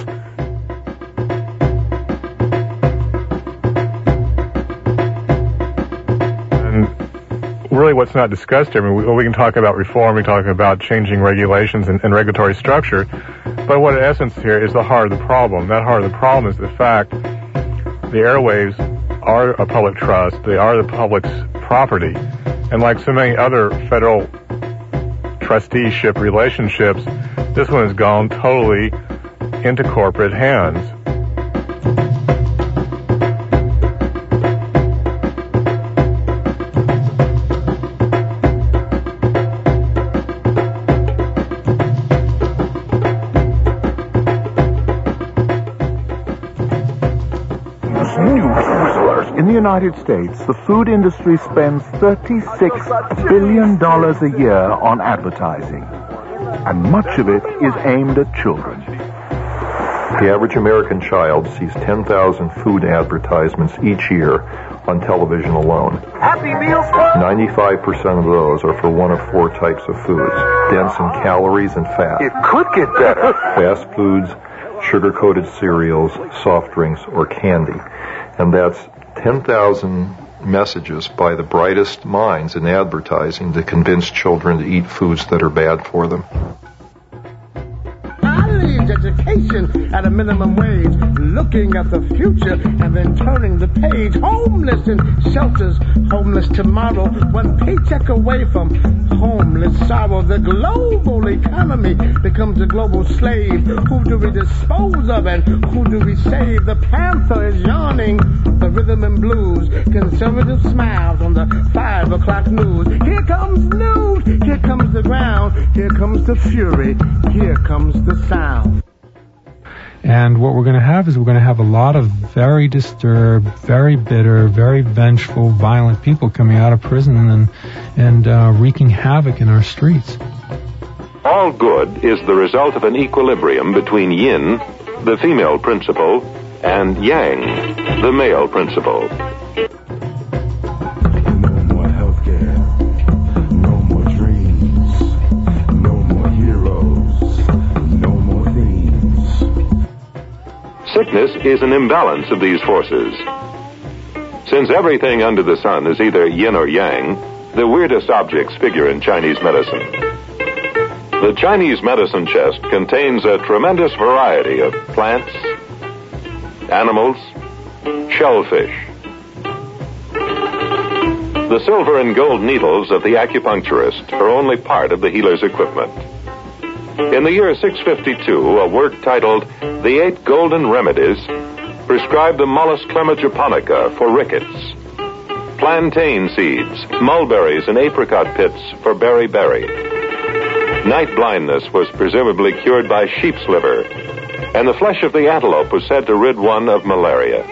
Really what's not discussed here, I mean, we, we can talk about reform, we can talk about changing regulations and, and regulatory structure, but what in essence here is the heart of the problem. That heart of the problem is the fact the airwaves are a public trust, they are the public's property, and like so many other federal trusteeship relationships, this one has gone totally into corporate hands. In the United States, the food industry spends thirty-six billion dollars a year on advertising, and much of it is aimed at children. The average American child sees ten thousand food advertisements each year on television alone. Happy Meals Club! ninety-five percent of those are for one of four types of foods, dense in calories and fat. It could get better. Fast foods, sugar-coated cereals, soft drinks, or candy. And that's ten thousand messages by the brightest minds in advertising to convince children to eat foods that are bad for them. College education at a minimum wage, looking at the future and then turning the page. Homeless in shelters, homeless tomorrow, one paycheck away from homeless sorrow. The global economy becomes a global slave. Who do we dispose of and who do we save? The panther is yawning, the rhythm and blues. Conservative smiles on the five o'clock news. Here comes news, here comes the ground, here comes the fury, here comes the sound. And what we're going to have is we're going to have a lot of very disturbed, very bitter, very vengeful, violent people coming out of prison and and uh, wreaking havoc in our streets. All good is the result of an equilibrium between yin, the female principle, and yang, the male principle. Sickness is an imbalance of these forces. Since everything under the sun is either yin or yang, the weirdest objects figure in Chinese medicine. The Chinese medicine chest contains a tremendous variety of plants, animals, shellfish. The silver and gold needles of the acupuncturist are only part of the healer's equipment. In the year six fifty-two, a work titled The Eight Golden Remedies prescribed the Mollis clemajaponica for rickets, plantain seeds, mulberries, and apricot pits for beriberi. Night blindness was presumably cured by sheep's liver, and the flesh of the antelope was said to rid one of malaria.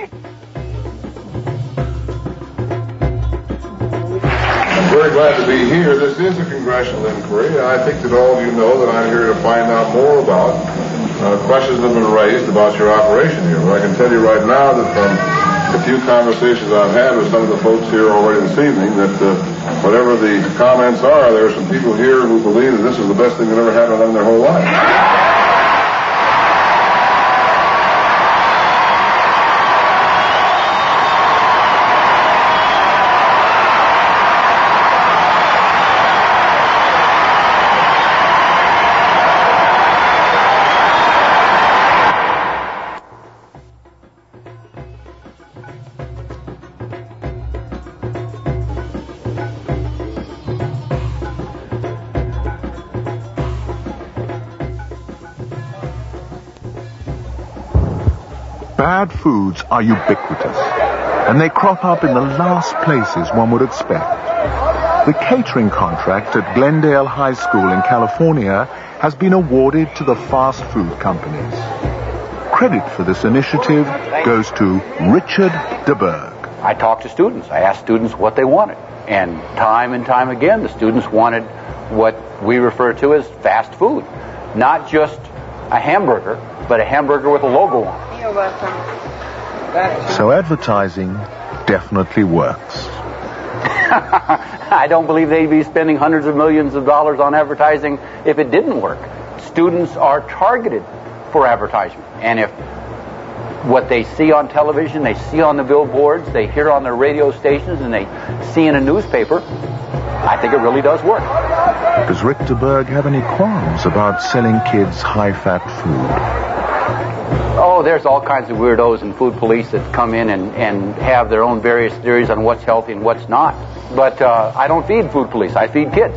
I'm very glad to be here. This is a congressional inquiry. I think that all of you know that I'm here to find out more about uh, questions that have been raised about your operation here. But I can tell you right now that from the few conversations I've had with some of the folks here already this evening, that uh, whatever the comments are, there are some people here who believe that this is the best thing that ever happened to them in their whole life. Bad foods are ubiquitous, and they crop up in the last places one would expect. The catering contract at Glendale High School in California has been awarded to the fast food companies. Credit for this initiative goes to Richard DeBerg. I talked to students. I asked students what they wanted. And time and time again, the students wanted what we refer to as fast food. Not just a hamburger, but a hamburger with a logo on it. You're welcome. So advertising definitely works. I don't believe they'd be spending hundreds of millions of dollars on advertising if it didn't work. Students are targeted for advertisement. And if what they see on television, they see on the billboards, they hear on their radio stations, and they see in a newspaper, I think it really does work. Does Rick DeBerg have any qualms about selling kids high-fat food? Oh, there's all kinds of weirdos and food police that come in and, and have their own various theories on what's healthy and what's not. But uh, I don't feed food police. I feed kids.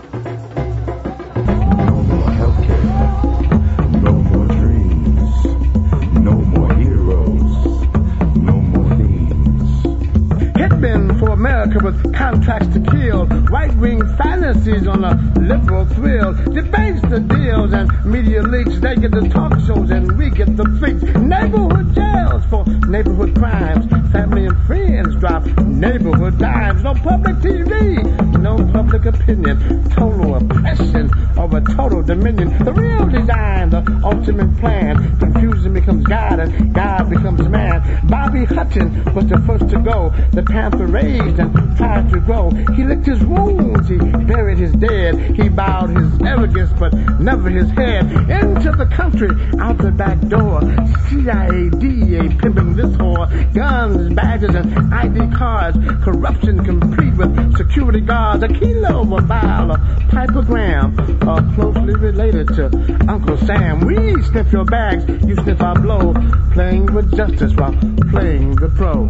America with contracts to kill, right-wing fantasies on a liberal thrill, debates the deals and media leaks. They get the talk shows and we get the freaks. Neighborhood jails for neighborhood crimes. Family and friends drop neighborhood dimes. No public T V, no public opinion. Total oppression over total dominion. The real design, the ultimate plan. Confusion becomes God and God becomes man. Bobby Hutton was the first to go. The Panther raised and tried to grow. He licked his wounds, he buried his dead. He bowed his arrogance, but never his head. Into the country, out the back door. C I A, D A pimping this whore. Guns, badges, and I D cards. Corruption complete with security guards. A kilo, a mile, a picogram. Are closely related to Uncle Sam. We sniff your bags, you sniff our blow. Playing with justice while playing the pro.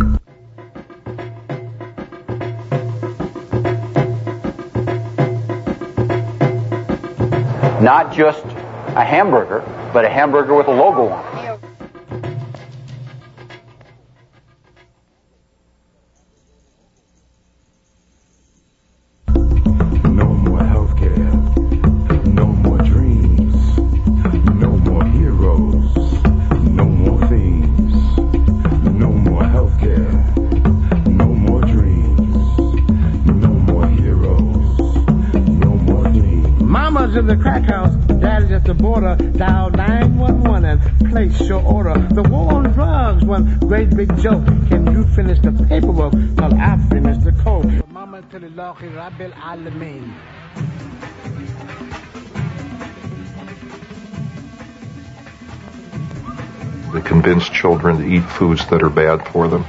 Not just a hamburger, but a hamburger with a logo on it. No more healthcare. No more dreams. No more heroes. No more themes. No more healthcare. No more dreams. No more heroes. No more themes. Mama's in the crack house, daddy's at the border. Dial nine one one and place your order. The war on drugs, one great big joke. Can you finish the paperwork? Well, I finished the code. Mama Talilahi Rabbil Alameen. They convince children to eat foods that are bad for them.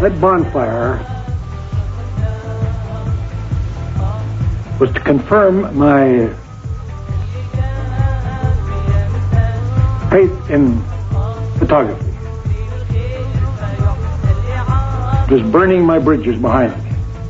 that bonfire was to confirm my faith in photography. It was burning my bridges behind me.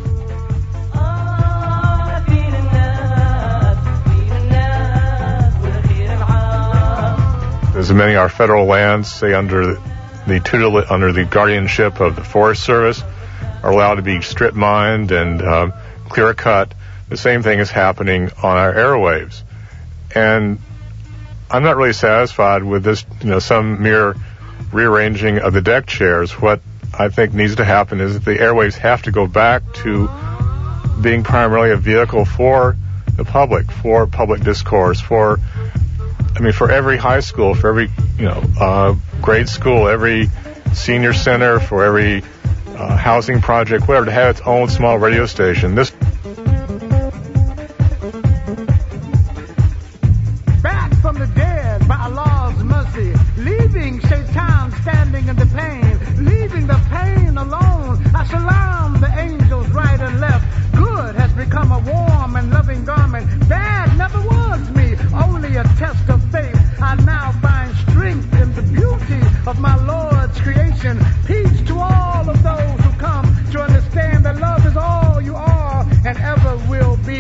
As many of our federal lands, say under the tutelage, under the guardianship of the Forest Service, are allowed to be strip mined and um, clear cut. The same thing is happening on our airwaves, and I'm not really satisfied with this. You know, some mere rearranging of the deck chairs. What I think needs to happen is that the airwaves have to go back to being primarily a vehicle for the public, for public discourse, for I mean, for every high school, for every, you know, uh, grade school, every senior center, for every uh, housing project, whatever, to have its own small radio station. This. Back from the dead by Allah's mercy, leaving Shaitan standing in the pain, leaving the pain alone. I salam the angels right and left. Good has become a warm and loving garment. Bad never was me, only a test of faith. I now find strength in the beauty of my Lord's creation. Peace to all of those who come to understand that love is all you are and ever will be.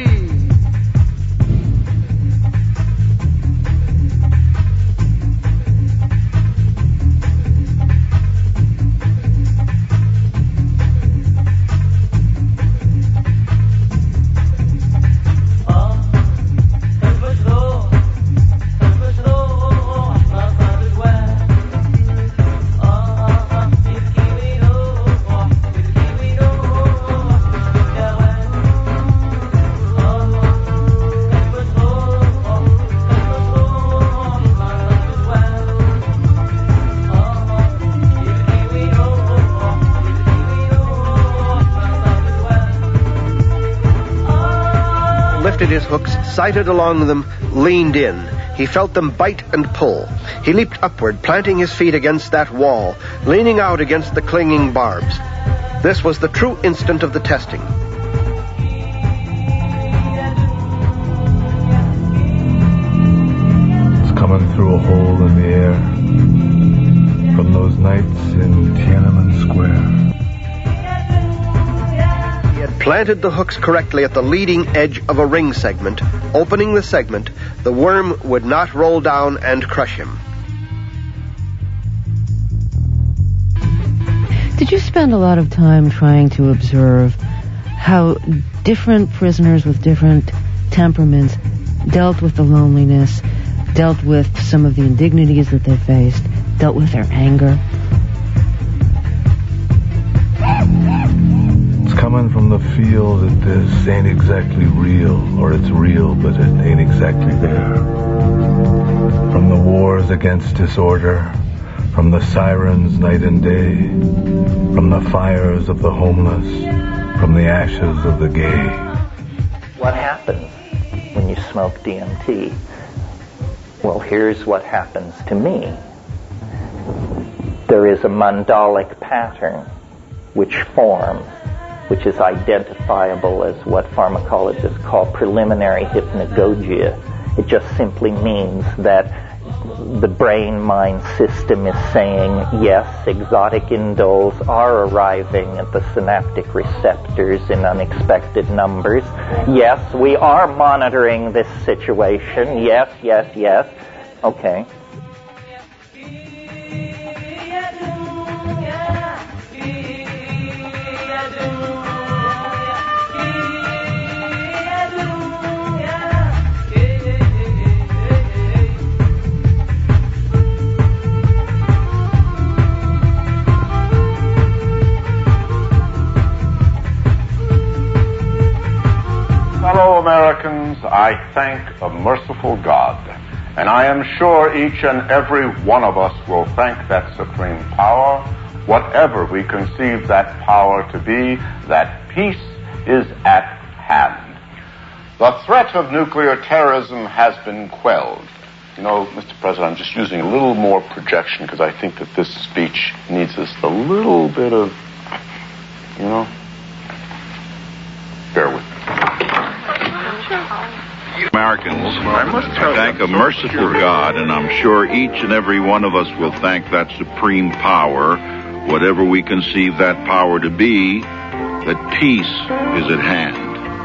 His hooks, sighted along them, leaned in. He felt them bite and pull. He leaped upward, planting his feet against that wall, leaning out against the clinging barbs. This was the true instant of the testing. It's coming through a hole in the air from those nights in Tiananmen Square. Planted the hooks correctly at the leading edge of a ring segment. Opening the segment, the worm would not roll down and crush him. Did you spend a lot of time trying to observe how different prisoners with different temperaments dealt with the loneliness, dealt with some of the indignities that they faced, dealt with their anger? Coming from the feel that this ain't exactly real, or it's real but it ain't exactly there. From the wars against disorder, from the sirens night and day, from the fires of the homeless, from the ashes of the gay. What happens when you smoke D M T? Well, here's what happens to me. There is a mandalic pattern which forms, which is identifiable as what pharmacologists call preliminary hypnagogia. It just simply means that the brain-mind system is saying, yes, exotic indoles are arriving at the synaptic receptors in unexpected numbers. Yes, we are monitoring this situation. Yes, yes, yes. Okay. Fellow Americans, I thank a merciful God, and I am sure each and every one of us will thank that supreme power, whatever we conceive that power to be, that peace is at hand. The threat of nuclear terrorism has been quelled. You know, Mister President, I'm just using a little more projection because I think that this speech needs just a little bit of You know? Bear with me. Americans, I thank a merciful God, and I'm sure each and every one of us will thank that supreme power, whatever we conceive that power to be, that peace is at hand.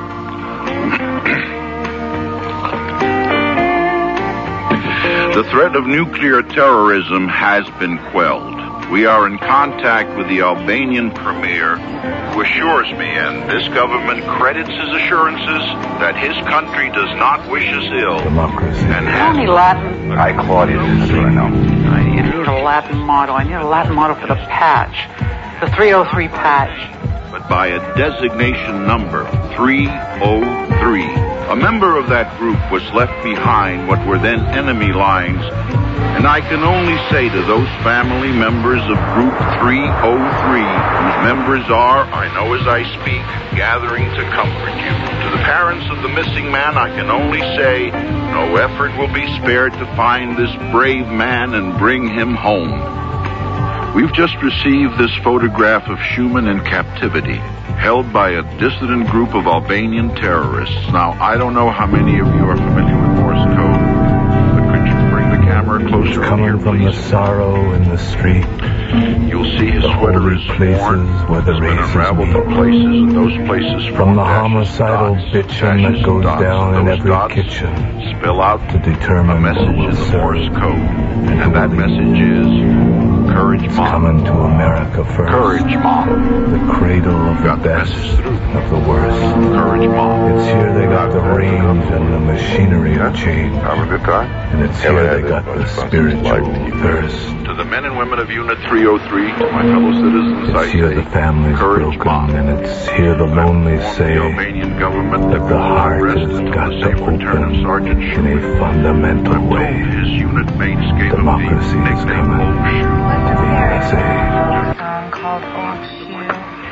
The threat of nuclear terrorism has been quelled. We are in contact with the Albanian premier, who assures me, and this government credits his assurances, that his country does not wish us ill. Democracy. And has... Only Latin. I, Claudius, is what I know. I need a Latin motto. I need a Latin motto for the patch. The three oh three patch. But by a designation number, three oh three. A member of that group was left behind what were then enemy lines, and I can only say to those family members of Group three oh three, whose members are, I know as I speak, gathering to comfort you. To the parents of the missing man, I can only say, no effort will be spared to find this brave man and bring him home. We've just received this photograph of Schumann in captivity, held by a dissident group of Albanian terrorists. Now, I don't know how many of you are familiar with Morse code, but could you bring the camera closer Coming here, from please? the sorrow in the street. You'll see his the sweater holy is places worn, where the has been races unraveled meet. to places, and those places From the dashes, homicidal dots, bitching that dashes, goes dots, down and in those every dots kitchen spell out to determine a message who will in the serve Morse code, and, and that message is courage, it's Mom. coming to America first. Courage, Mom. The cradle of the best of the worst. Courage, Mom. It's here they got the range and the machinery of change. Have a good time. And it's here they got the spiritual thirst. To the men and women of Unit three oh three, to my fellow citizens, I It's here say, the family's courage, broken, Mom. and it's here the lonely say The Albanian government that the heart rest has until got the to safe return of open Sergeant in a fundamental way. His unit mates gave Democracy him the is nickname coming to the U S A. Song called Off Cue.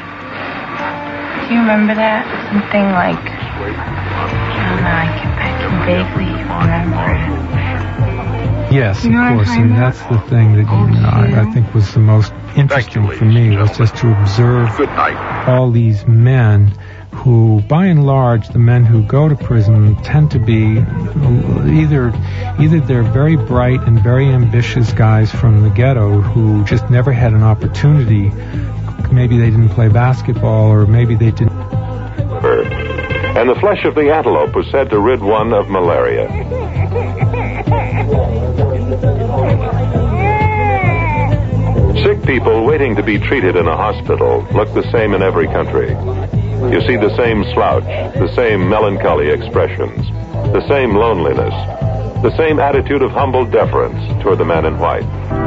Do you remember that? Something like, I don't know, I can, I can vaguely remember it. Yes, You know what of I'm course, talking and about? that's the thing that you know, I, I think was the most interesting for me was just to observe all these men who, by and large, the men who go to prison tend to be either either they're very bright and very ambitious guys from the ghetto who just never had an opportunity. Maybe they didn't play basketball, or maybe they didn't. And the flesh of the antelope was said to rid one of malaria. Sick people waiting to be treated in a hospital look the same in every country. You see the same slouch, the same melancholy expressions, the same loneliness, the same attitude of humble deference toward the man in white.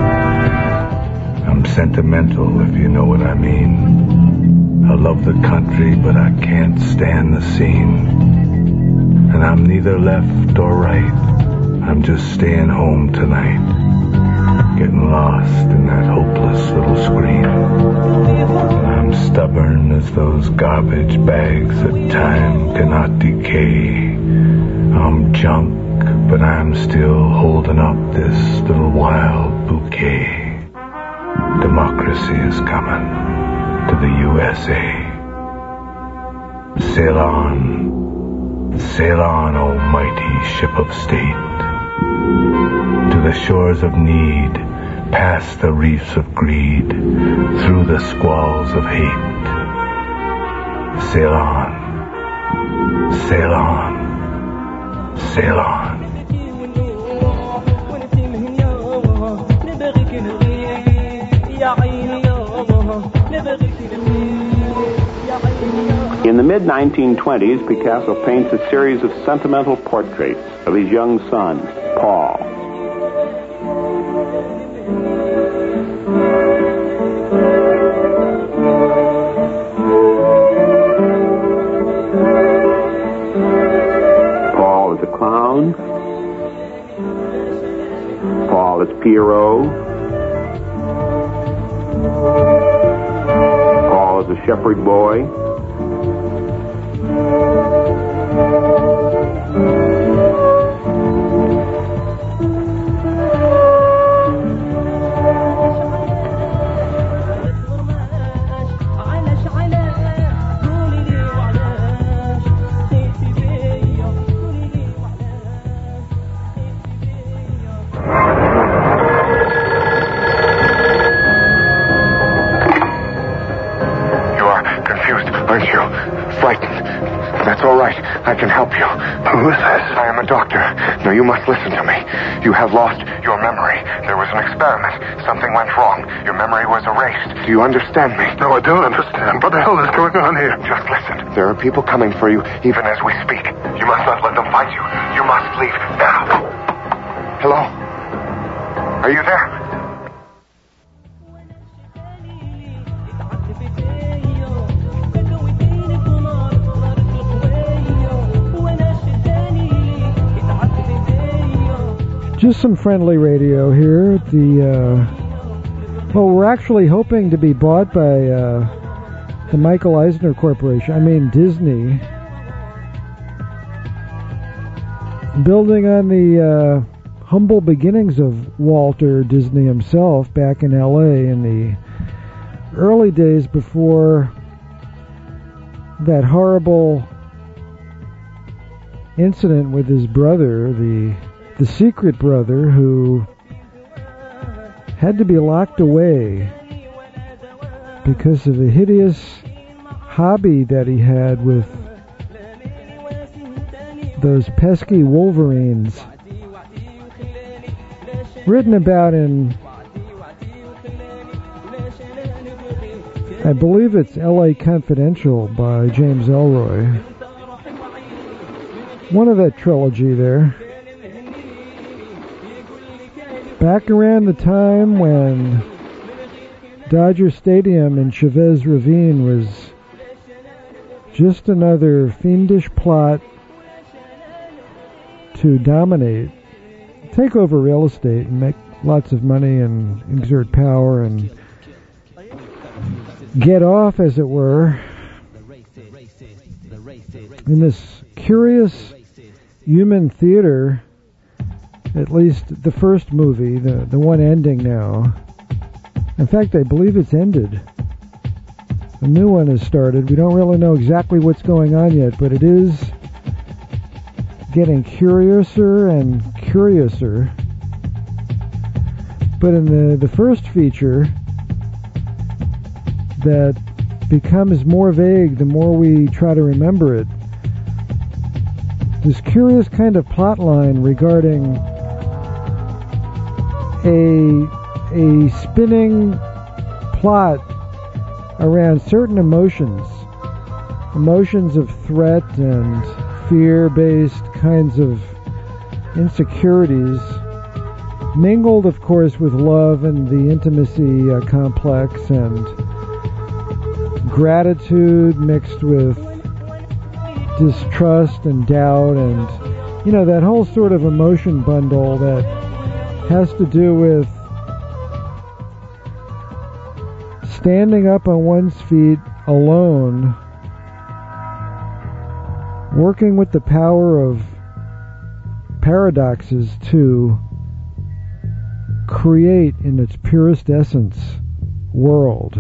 I'm sentimental, if you know what I mean. I love the country, but I can't stand the scene. And I'm neither left or right. I'm just staying home tonight, getting lost in that hopeless little screen. I'm stubborn as those garbage bags that time cannot decay. I'm junk, but I'm still holding up this little wild bouquet. Democracy is coming to the U S A. Sail on, sail on, O mighty ship of state, to the shores of need, past the reefs of greed, through the squalls of hate. Sail on, sail on, sail on. In the mid nineteen twenties, Picasso paints a series of sentimental portraits of his young son, Paul. Paul is a clown. Paul is Pierrot. Paul is a shepherd boy. That's all right. I can help you. Who is this? I am a doctor. Now you must listen to me. You have lost your memory. There was an experiment. Something went wrong. Your memory was erased. Do you understand me? No, I don't understand. What the hell is going on here? Just listen. There are people coming for you, even as we speak. You must not let them find you. You must leave now. Hello? Are you there? Just some friendly radio here at the, uh, well, we're actually hoping to be bought by uh, the Michael Eisner Corporation, I mean Disney. Building on the uh, humble beginnings of Walter Disney himself back in L A in the early days before that horrible incident with his brother, the the secret brother who had to be locked away because of a hideous hobby that he had with those pesky wolverines. Written about in, I believe it's L A Confidential by James Elroy. One of that trilogy there. Back around the time when Dodger Stadium in Chavez Ravine was just another fiendish plot to dominate, take over real estate and make lots of money and exert power and get off, as it were, in this curious human theater. At least the first movie, the, the one ending now. In fact, I believe it's ended. A new one has started. We don't really know exactly what's going on yet, but it is getting curiouser and curiouser. But in the, the first feature, that becomes more vague the more we try to remember it. This curious kind of plot line regarding a a spinning plot around certain emotions, emotions of threat and fear-based kinds of insecurities, mingled, of course, with love and the intimacy uh, complex, and gratitude mixed with distrust and doubt, and, you know, that whole sort of emotion bundle that has to do with standing up on one's feet alone, working with the power of paradoxes to create in its purest essence world.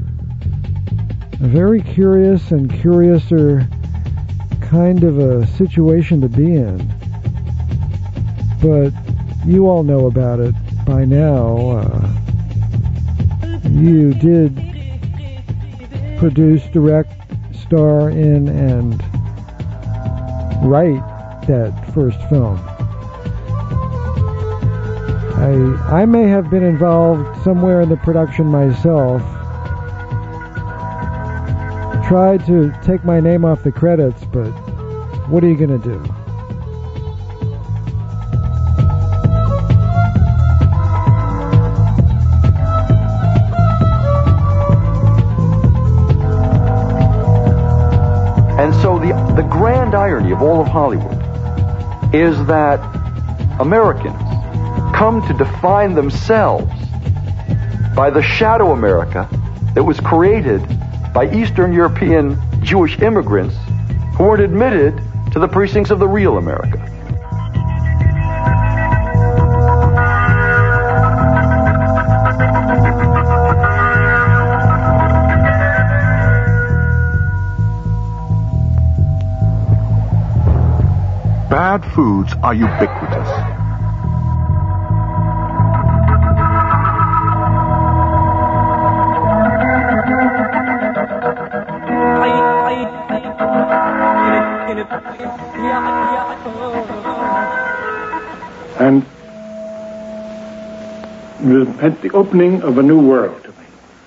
A very curious and curiouser kind of a situation to be in. But you all know about it by now. Uh, you did produce, direct, star in, and write that first film. I I may have been involved somewhere in the production myself. Tried to take my name off the credits, but what are you going to do? And so the, the grand irony of all of Hollywood is that Americans come to define themselves by the shadow America that was created by Eastern European Jewish immigrants who weren't admitted to the precincts of the real America. Bad foods are ubiquitous. And it meant the opening of a new world to me.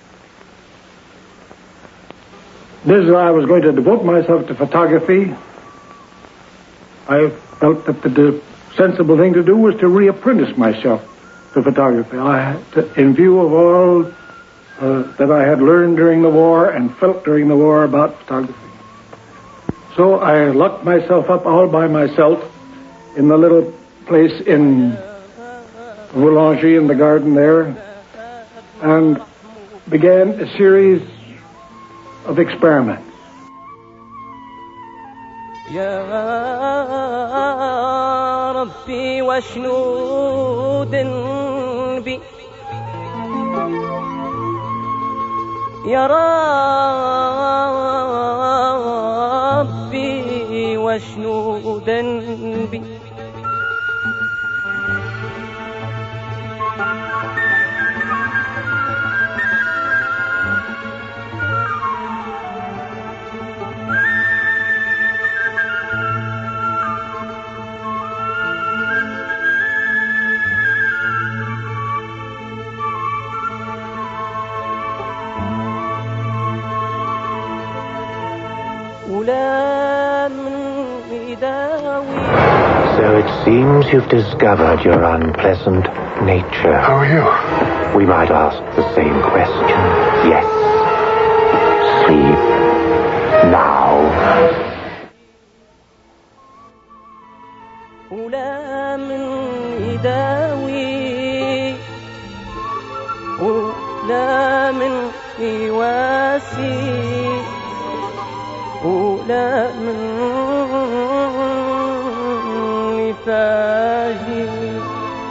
This, I was going to devote myself to photography. I felt that the sensible thing to do was to reapprentice myself to photography. I had to, in view of all uh, that I had learned during the war and felt during the war about photography. So I locked myself up all by myself in the little place in Voulangy in the garden there and began a series of experiments. يا ربي وشنود بي يا ربي وشنود بي So it seems you've discovered your unpleasant nature. How are you? We might ask the same question. Yes. Sleep. Now. ولا من يداوي ولا من يواسي ولا من يفاجئ.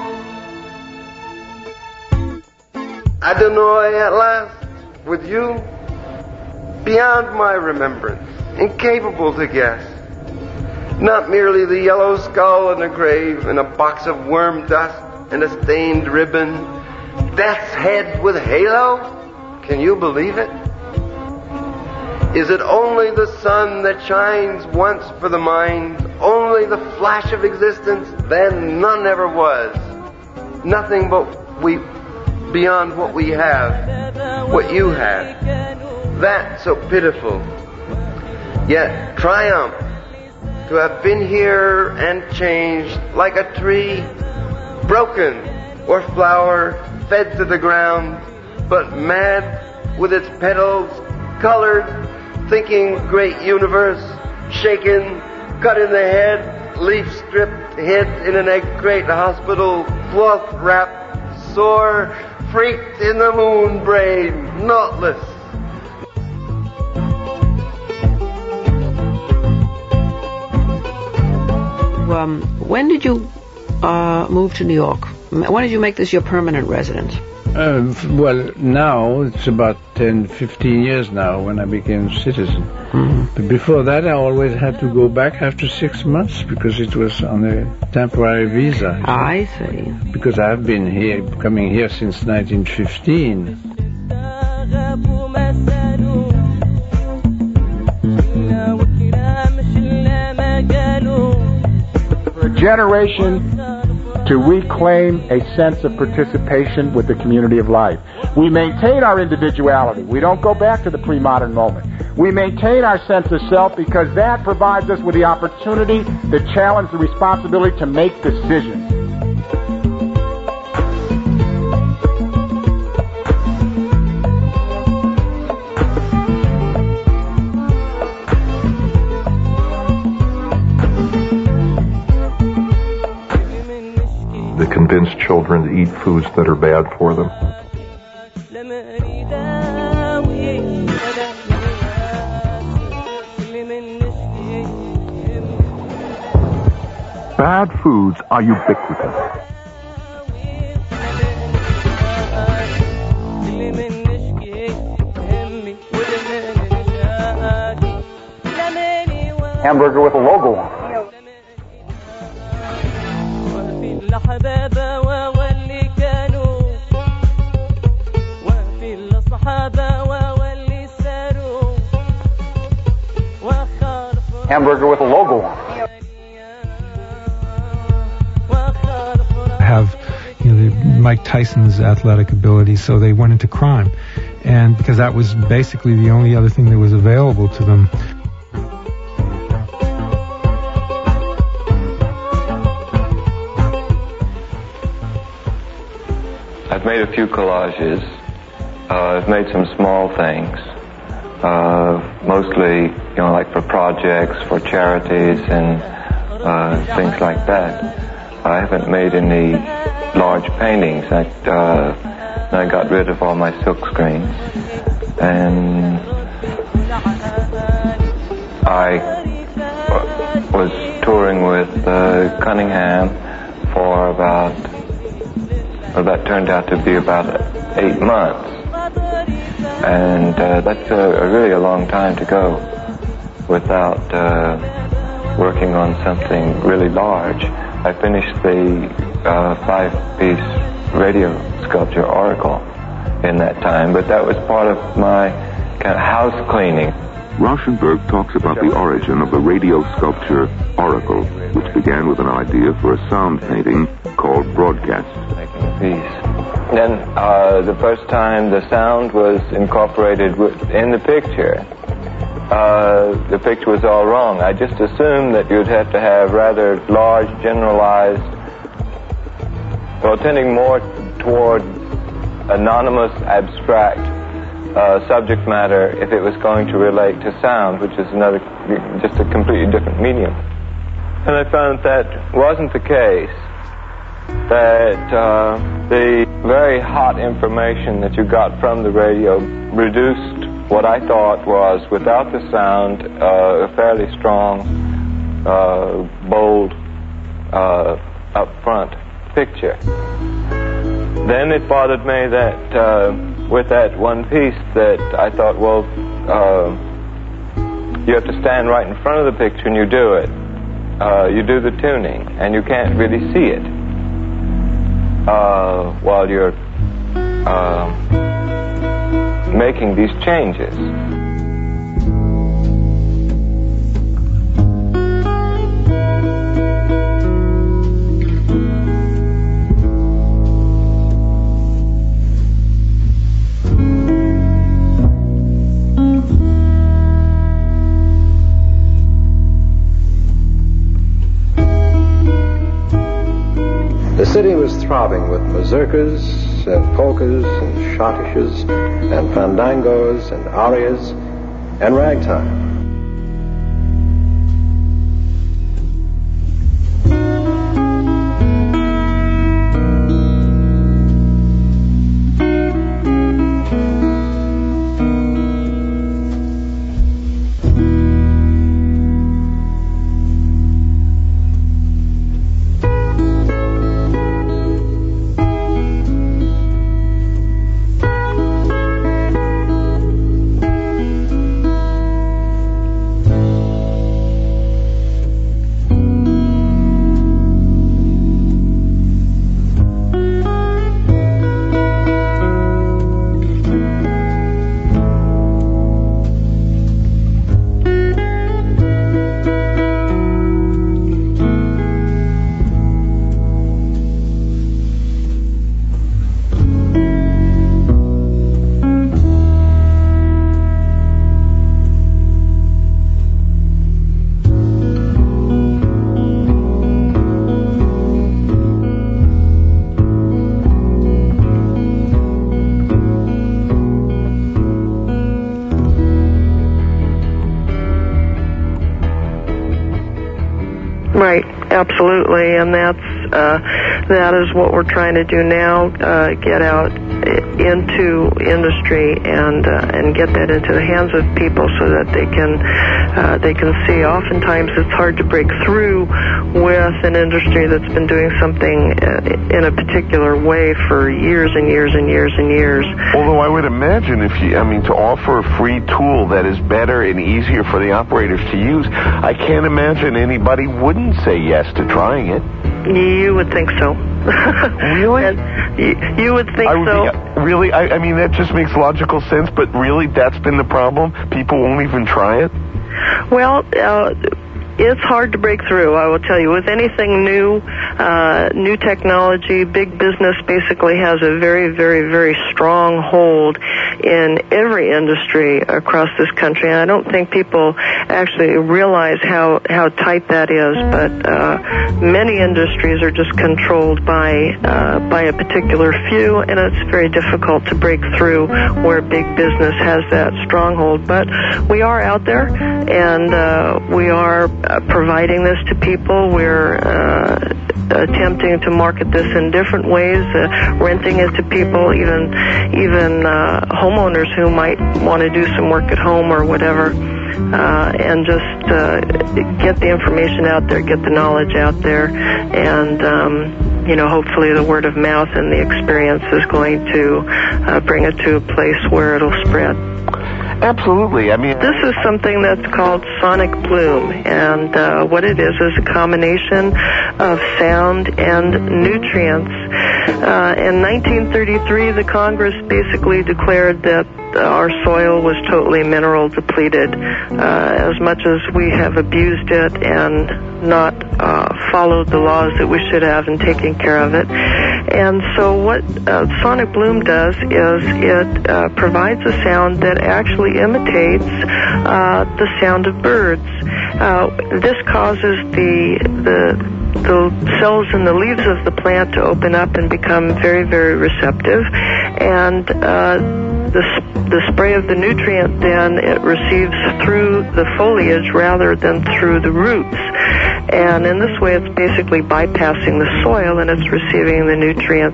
Adonai, at last, with you, beyond my remembrance, incapable to guess. Not merely the yellow skull in a grave and a box of worm dust and a stained ribbon. Death's head with halo? Can you believe it? Is it only the sun that shines once for the mind? Only the flash of existence? Then none ever was. Nothing but we, beyond what we have, what you have. That so pitiful. Yet triumph. To have been here and changed like a tree, broken or flower fed to the ground, but mad with its petals, colored, thinking great universe, shaken, cut in the head, leaf stripped, hid in an egg crate hospital, cloth wrapped, sore, freaked in the moon brain, knotless. Um, when did you uh, move to New York? When did you make this your permanent residence? Uh, well, now it's about ten, fifteen years now when I became a citizen. Mm-hmm. But before that, I always had to go back after six months because it was on a temporary visa. I see. Because I've been here, coming here since nineteen fifteen. For a generation to reclaim a sense of participation with the community of life. We maintain our individuality. We don't go back to the pre-modern moment. We maintain our sense of self because that provides us with the opportunity to challenge the responsibility to make decisions. They convince children to eat foods that are bad for them. Bad foods are ubiquitous. Hamburger with a logo on it. الأحباب واللي كانوا وفي الصحابة واللي ساروا hamburger with a logo on it. Have, you know, the, Mike Tyson's athletic ability, so they went into crime, and because that was basically the only other thing that was available to them. I've made a few collages. Uh, I've made some small things, uh, mostly, you know, like for projects, for charities, and uh, things like that. I haven't made any large paintings. I, uh, I got rid of all my silk screens, and I was touring with uh, Cunningham for about. Well, that turned out to be about eight months, and uh, that's a, a really a long time to go without uh, working on something really large. I finished the uh, five-piece radio sculpture Oracle in that time, but that was part of my kind of house cleaning. Rauschenberg talks about the origin of the radio sculpture Oracle, which began with an idea for a sound painting called Broadcast. Piece. Then uh, the first time the sound was incorporated in the picture, uh, the picture was all wrong. I just assumed that you'd have to have rather large, generalized, well, tending more toward anonymous, abstract uh, subject matter if it was going to relate to sound, which is another, just a completely different medium. And I found that wasn't the case. That uh, the very hot information that you got from the radio reduced what I thought was, without the sound, uh, a fairly strong, uh, bold, uh, up-front picture. Then it bothered me that uh, with that one piece that I thought, well, uh, you have to stand right in front of the picture and you do it. Uh, you do the tuning, and you can't really see it. Uh, while you're uh, making these changes. The city was throbbing with mazurkas and polkas and schottisches and fandangos and arias and ragtime. Right, absolutely, and that's uh, that is what we're trying to do now. Uh, get out into industry and uh, and get that into the hands of people so that they can uh, they can see. Oftentimes, it's hard to break through with an industry that's been doing something uh, in a particular way for years and years and years and years. Although I would imagine if you, I mean, to offer a free tool that is better and easier for the operators to use, I can't imagine anybody wouldn't say yes to trying it. You would think so. Really? you, you would think I would so. Be, really? I, I mean, that just makes logical sense, but really, that's been the problem? People won't even try it? Well, uh, it's hard to break through, I will tell you. With anything new, uh, new technology, big business basically has a very, very, very strong hold in every industry across this country. And I don't think people actually realize how, how tight that is, but uh, many industries are just controlled by, uh, by a particular few, and it's very difficult to break through where big business has that stronghold. But we are out there, and uh, we are Uh, providing this to people. We're uh, attempting to market this in different ways, uh, renting it to people, even even uh, homeowners who might want to do some work at home or whatever, uh, and just uh, get the information out there, get the knowledge out there, and um, you know, hopefully the word of mouth and the experience is going to uh, bring it to a place where it'll spread. Absolutely. I mean, this is something that's called sonic bloom, and uh, what it is is a combination of sound and nutrients. Uh, in nineteen thirty-three, the Congress basically declared that our soil was totally mineral depleted. Uh, as much as we have abused it and not uh, followed the laws that we should have in taking care of it. And so what uh, Sonic Bloom does is it uh, provides a sound that actually imitates uh, the sound of birds. Uh, this causes the the the cells in the leaves of the plant to open up and become very, very receptive, and uh, the the spray of the nutrient then it receives through the foliage rather than through the roots. And in this way, it's basically bypassing the soil, and it's receiving the nutrients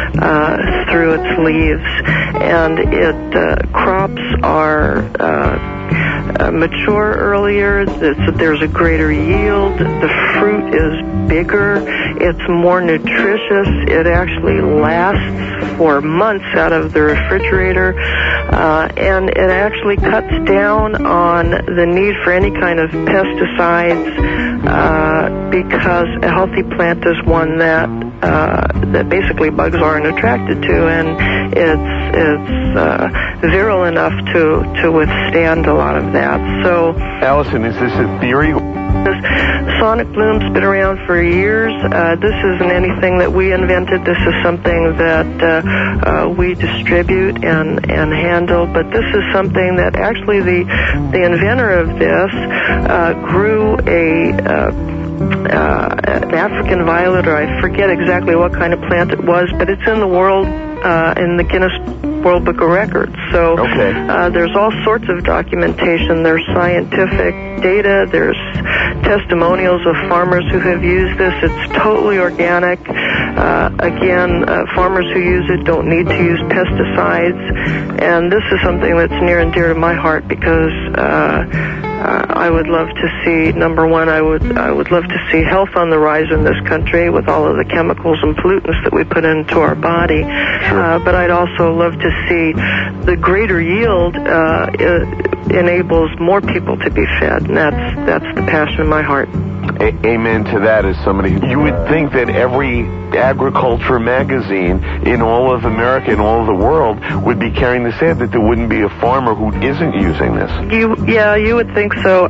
uh, through its leaves. And it uh, crops are uh, uh, mature earlier. It's, there's a greater yield. The fruit is bigger. It's more nutritious. It actually lasts for months out of the refrigerator, uh, and it actually cuts down on the need for any kind of pesticides. Uh, because a healthy plant is one that uh, that basically bugs aren't attracted to, and it's it's uh, virile enough to to withstand a lot of that. So, Allison, is this a theory? Sonic Bloom's been around for years. Uh, this isn't anything that we invented. This is something that uh, uh, we distribute and, and handle. But this is something that actually the the inventor of this uh, grew a uh, uh, an African violet, or I forget exactly what kind of plant it was, but it's in the world uh, in the Guinness World Book of Records. So okay. uh, there's all sorts of documentation. There's scientific data. There's testimonials of farmers who have used this. It's totally organic. Uh, again, uh, farmers who use it don't need to use pesticides. And this is something that's near and dear to my heart because uh, uh, I would love to see, number one, I would I would love to see health on the rise in this country with all of the chemicals and pollutants that we put into our body. Uh, but I'd also love to see the greater yield uh, it enables more people to be fed, and that's that's the passion of my heart. A- amen to that. As somebody, you would think that every agriculture magazine in all of America and all of the world would be carrying this ad, that there wouldn't be a farmer who isn't using this. You, yeah, you would think so.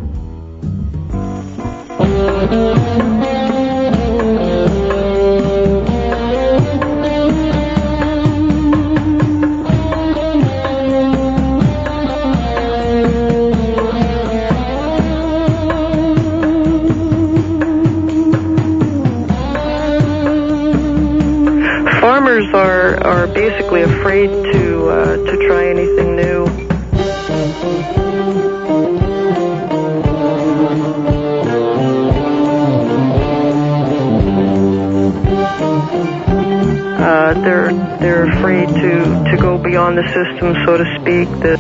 Farmers are, are basically afraid to uh, to try anything new. Uh, they're they're afraid to, to go beyond the system, so to speak. That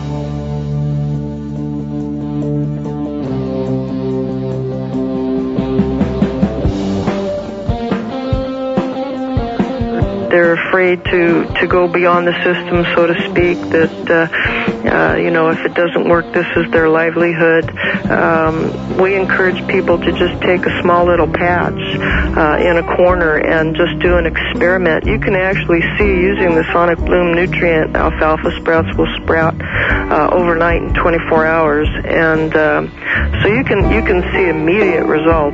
they're afraid to, to go beyond the system, so to speak, that, uh, uh, you know, if it doesn't work, this is their livelihood. Um, we encourage people to just take a small little patch uh, in a corner and just do an experiment. You can actually see using the Sonic Bloom nutrient, alfalfa sprouts will sprout uh, overnight in twenty-four hours, and uh, so you can you can see immediate results.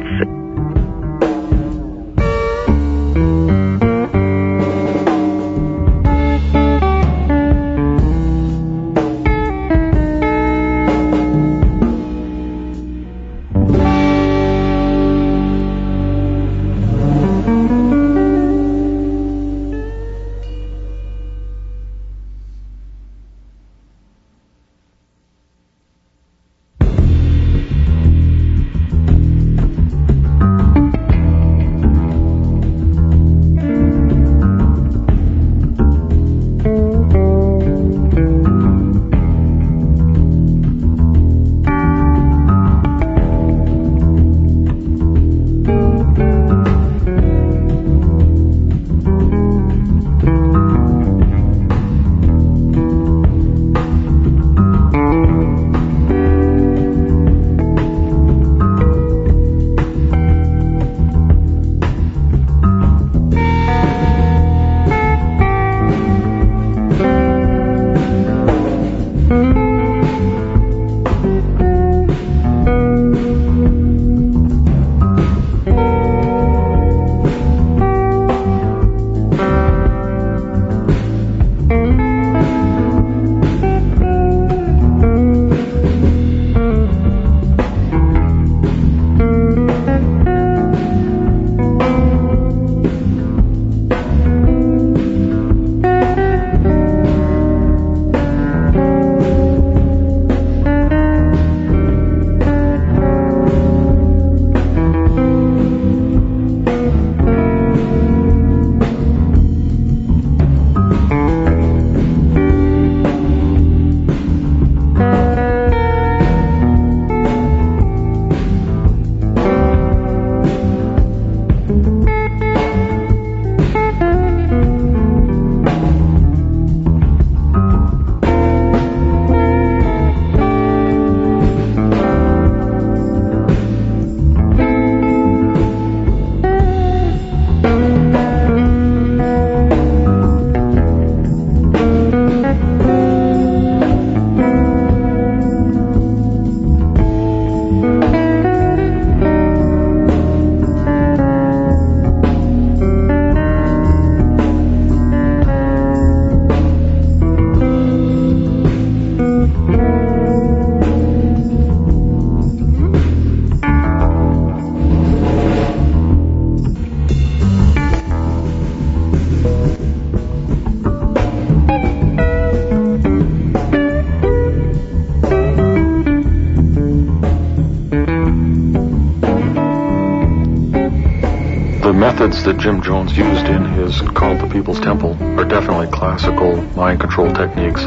methods that Jim Jones used in his called The People's Temple are definitely classical mind control techniques.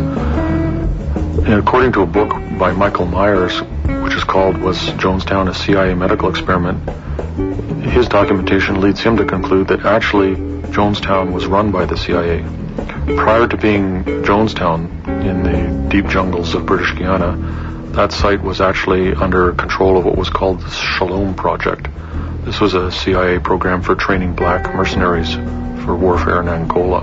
And according to a book by Michael Myers, which is called Was Jonestown a C I A Medical Experiment?, his documentation leads him to conclude that actually Jonestown was run by the C I A. Prior to being Jonestown in the deep jungles of British Guiana, that site was actually under control of what was called the Shalom Project. This was a C I A program for training black mercenaries for warfare in Angola.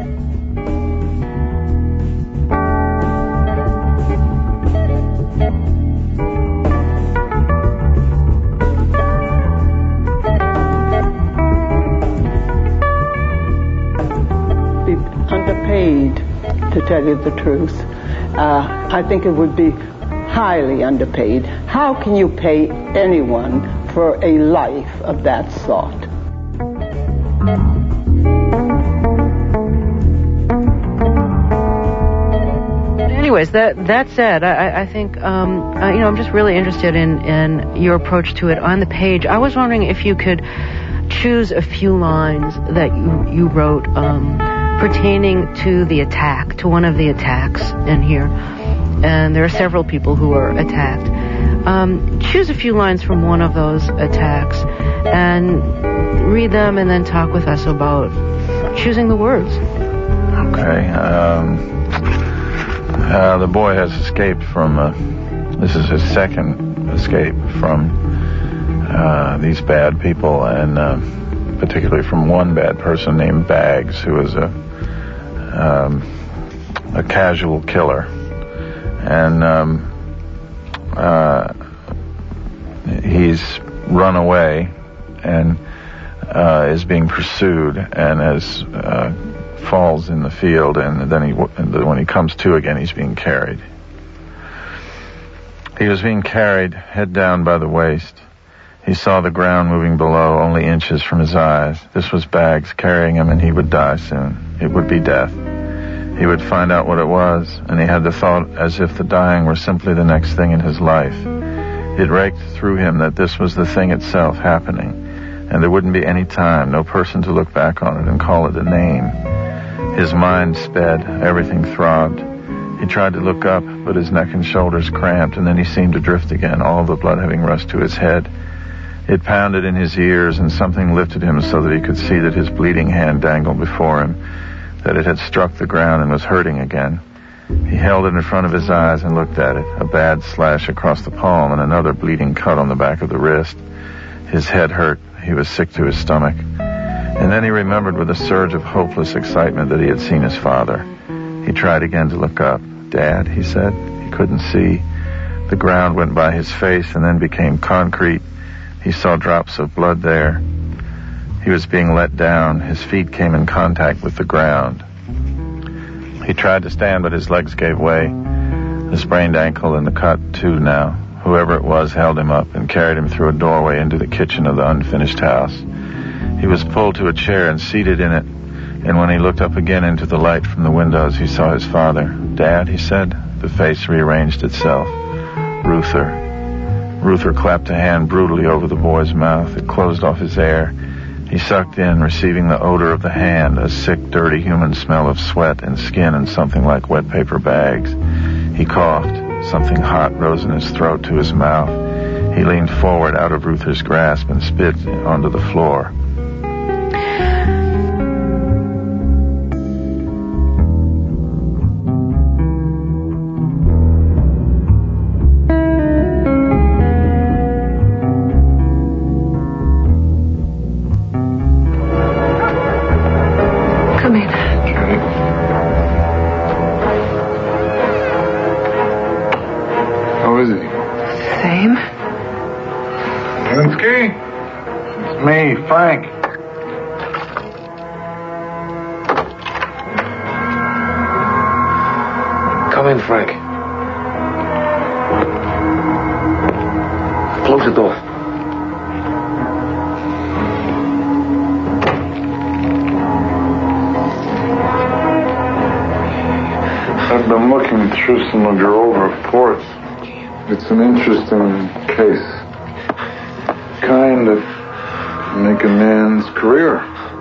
Be underpaid, to tell you the truth. Uh, I think it would be highly underpaid. How can you pay anyone for a life of that sort? Anyways, that that said, I, I think um, uh, you know I'm just really interested in, in your approach to it on the page. I was wondering if you could choose a few lines that you you wrote um, pertaining to the attack, to one of the attacks in here. And there are several people who were attacked. Um, choose a few lines from one of those attacks and read them and then talk with us about choosing the words. Okay. Um, uh, the boy has escaped from, uh, this is his second escape from uh, these bad people, and uh, particularly from one bad person named Baggs, who is a um, a casual killer. And um, uh, he's run away and uh, is being pursued, and as uh, falls in the field, and then he, and when he comes to again, he's being carried. He was being carried head down by the waist. He saw the ground moving below, only inches from his eyes. This was Baggs carrying him, and he would die soon. It would be death. He would find out what it was, and he had the thought as if the dying were simply the next thing in his life. It raked through him that this was the thing itself happening, and there wouldn't be any time, no person to look back on it and call it a name. His mind sped, everything throbbed. He tried to look up, but his neck and shoulders cramped, and then he seemed to drift again, all the blood having rushed to his head. It pounded in his ears, and something lifted him so that he could see that his bleeding hand dangled before him, that it had struck the ground and was hurting again. He held it in front of his eyes and looked at it, a bad slash across the palm and another bleeding cut on the back of the wrist. His head hurt. He was sick to his stomach. And then he remembered with a surge of hopeless excitement that he had seen his father. He tried again to look up. "Dad," he said. He couldn't see. The ground went by his face and then became concrete. He saw drops of blood there. He was being let down. His feet came in contact with the ground. He tried to stand, but his legs gave way. The sprained ankle and the cut, too, now. Whoever it was held him up and carried him through a doorway into the kitchen of the unfinished house. He was pulled to a chair and seated in it, and when he looked up again into the light from the windows, he saw his father. "Dad," he said. The face rearranged itself. "Ruther." Ruther clapped a hand brutally over the boy's mouth. It closed off his air. He sucked in, receiving the odor of the hand, a sick, dirty human smell of sweat and skin and something like wet paper bags. He coughed. Something hot rose in his throat to his mouth. He leaned forward out of Ruther's grasp and spit onto the floor. Me, Frank. Come in, Frank. Close the door. I've been looking through some of your old reports. It's an interesting case. Kind of make a man's career.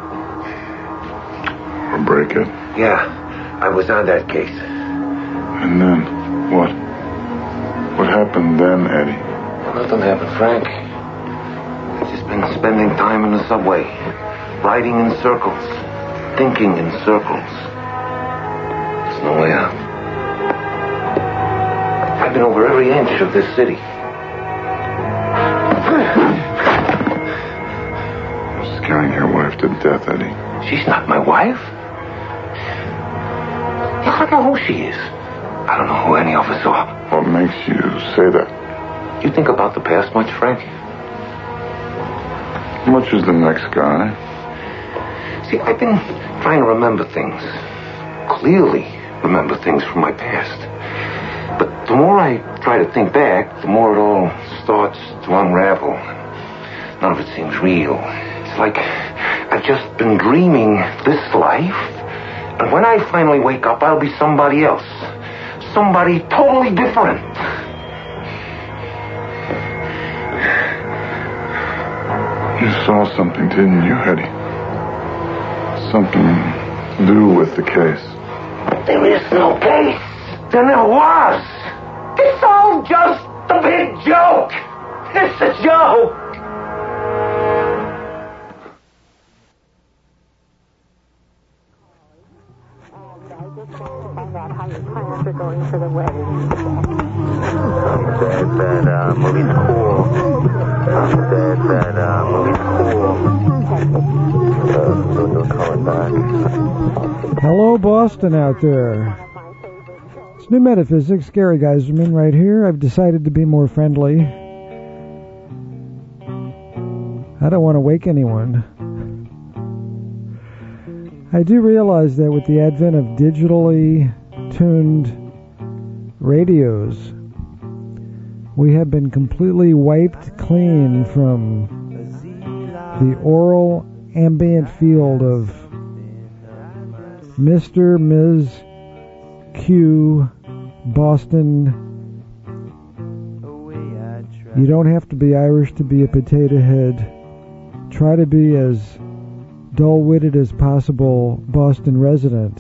Or break it. Yeah, I was on that case. And then, what? What happened then, Eddie? Nothing happened, Frank. I've just been spending time in the subway, riding in circles, thinking in circles. There's no way out. I've been over every inch of this city. Scaring your wife to death, Eddie. She's not my wife. I don't know who she is. I don't know who any of us are. What makes you say that? You think about the past much, Frank? Much as the next guy. See, I've been trying to remember things. Clearly remember things from my past. But the more I try to think back, the more it all starts to unravel. None of it seems real. It's like I've just been dreaming this life, and when I finally wake up, I'll be somebody else. Somebody totally different. You saw something, didn't you, Eddie? Something to do with the case. There is no case. Then there was. It's all just a big joke. It's a joke. for the wedding. Said that uh, movie's cool. Said that uh, movie's cool. Uh, so no calling back. Hello, Boston out there. It's New Metaphysics. Gary Geiserman right here. I've decided to be more friendly. I don't want to wake anyone. I do realize that with the advent of digitally tuned radios, we have been completely wiped clean from the aural ambient field of Mister Miz Q Boston. You don't have to be Irish to be a potato head. Try to be as dull-witted as possible Boston resident.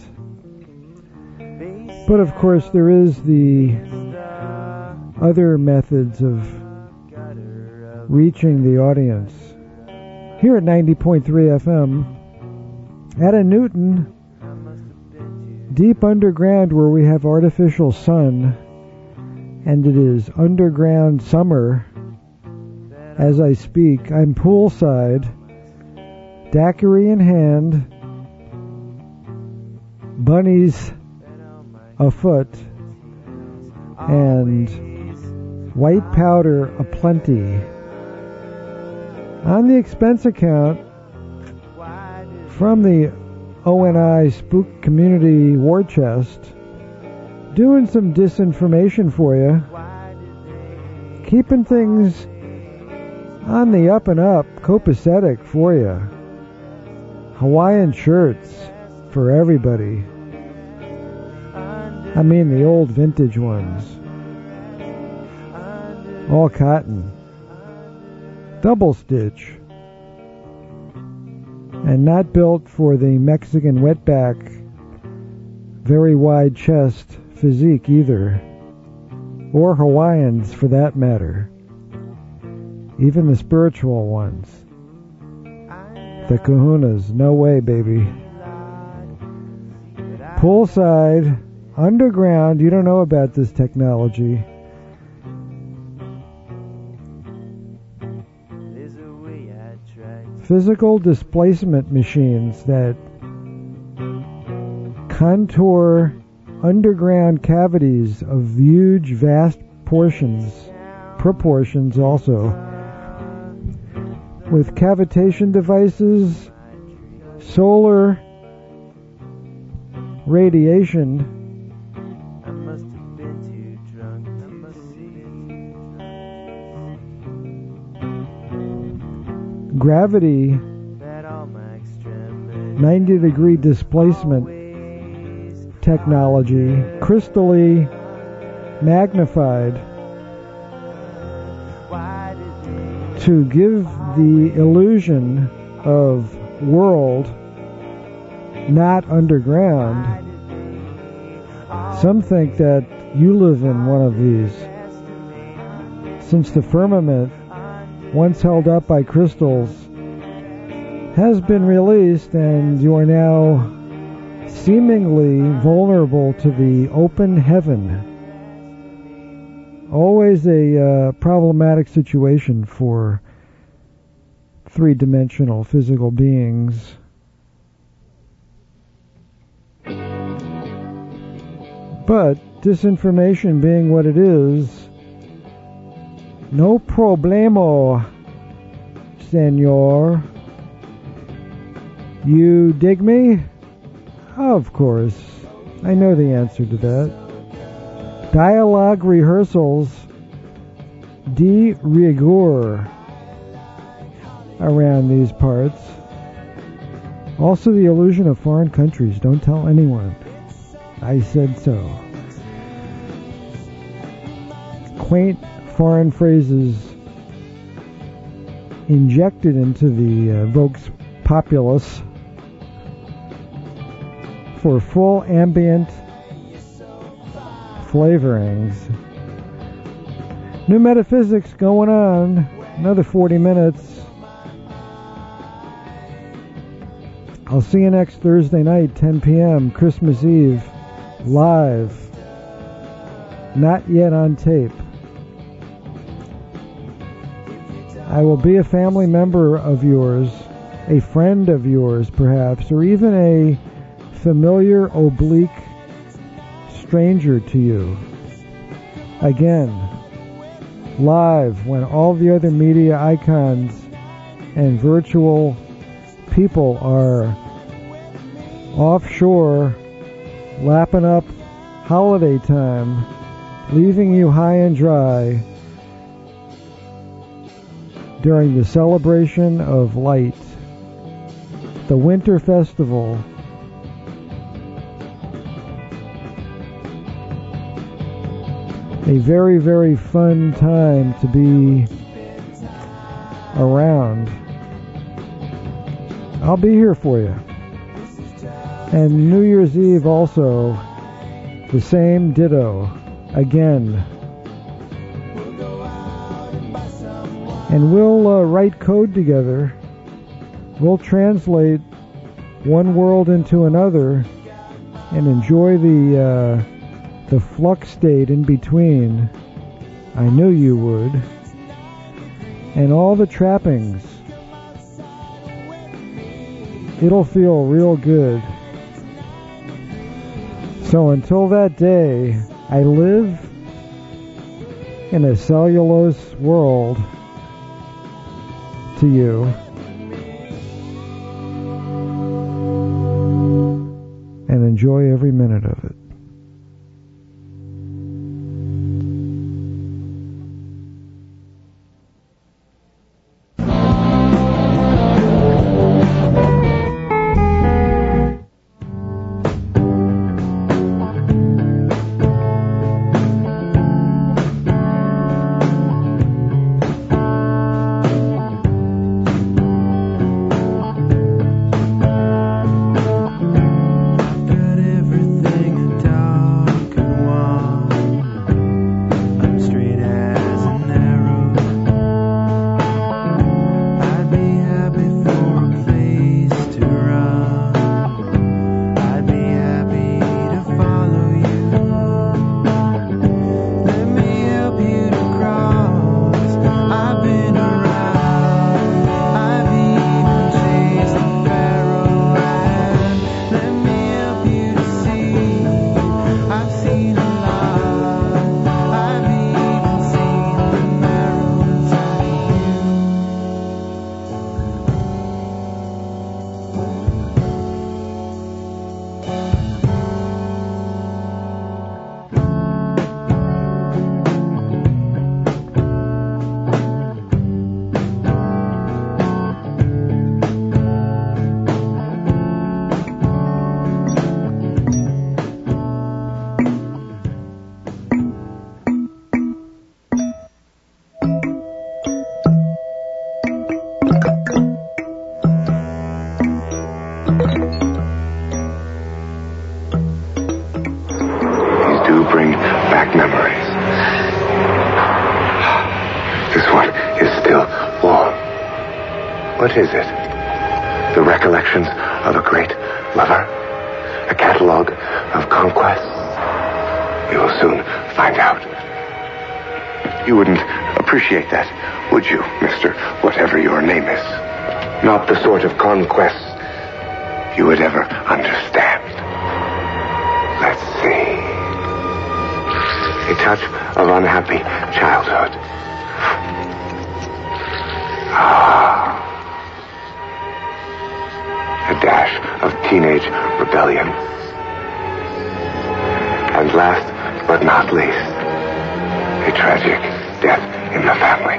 But of course there is the other methods of reaching the audience. Here at ninety point three F M, at a Newton, deep underground where we have artificial sun, and it is underground summer as I speak. I'm poolside, daiquiri in hand, bunnies afoot, and white powder aplenty. On the expense account from the O N I Spook Community War Chest, doing some disinformation for you, keeping things on the up and up, copacetic for you. Hawaiian shirts for everybody. I mean the old vintage ones. All cotton. Double stitch. And not built for the Mexican wetback, very wide chest physique either. Or Hawaiians for that matter. Even the spiritual ones. The kahunas. No way, baby. Poolside, underground, you don't know about this technology. Physical displacement machines that contour underground cavities of huge, vast portions, proportions also, with cavitation devices, solar radiation, gravity, ninety degree displacement technology, crystally magnified to give the illusion of world not underground. Some think that you live in one of these, since the firmament, once held up by crystals, has been released and you are now seemingly vulnerable to the open heaven. Always a uh, problematic situation for three-dimensional physical beings. But disinformation being what it is, no problemo, senor. You dig me? Of course. I know the answer to that. Dialogue rehearsals de rigueur around these parts. Also the illusion of foreign countries. Don't tell anyone. I said so. Quaint foreign phrases injected into the uh, Vox Populus for full ambient flavorings. New Metaphysics going on. Another forty minutes. I'll see you next Thursday night, ten p.m., Christmas Eve, live not yet on tape. I will be a family member of yours, a friend of yours perhaps, or even a familiar oblique stranger to you. Again, live when all the other media icons and virtual people are offshore, lapping up holiday time, leaving you high and dry during the celebration of light, the Winter Festival. A very, very fun time to be around. I'll be here for you. And New Year's Eve also, the same ditto, again. And we'll uh, write code together. We'll translate one world into another and enjoy the uh, the flux state in between. I knew you would. And all the trappings. It'll feel real good. So until that day, I live in a cellulose world to you. And enjoy every minute of it. What is it? The recollections of a great lover? A catalogue of conquests? We will soon find out. You wouldn't appreciate that, would you, Mister Whatever your name is? Not the sort of conquests you would ever understand. Let's see. A touch of unhappy childhood. Ah. A dash of teenage rebellion. And last but not least, a tragic death in the family.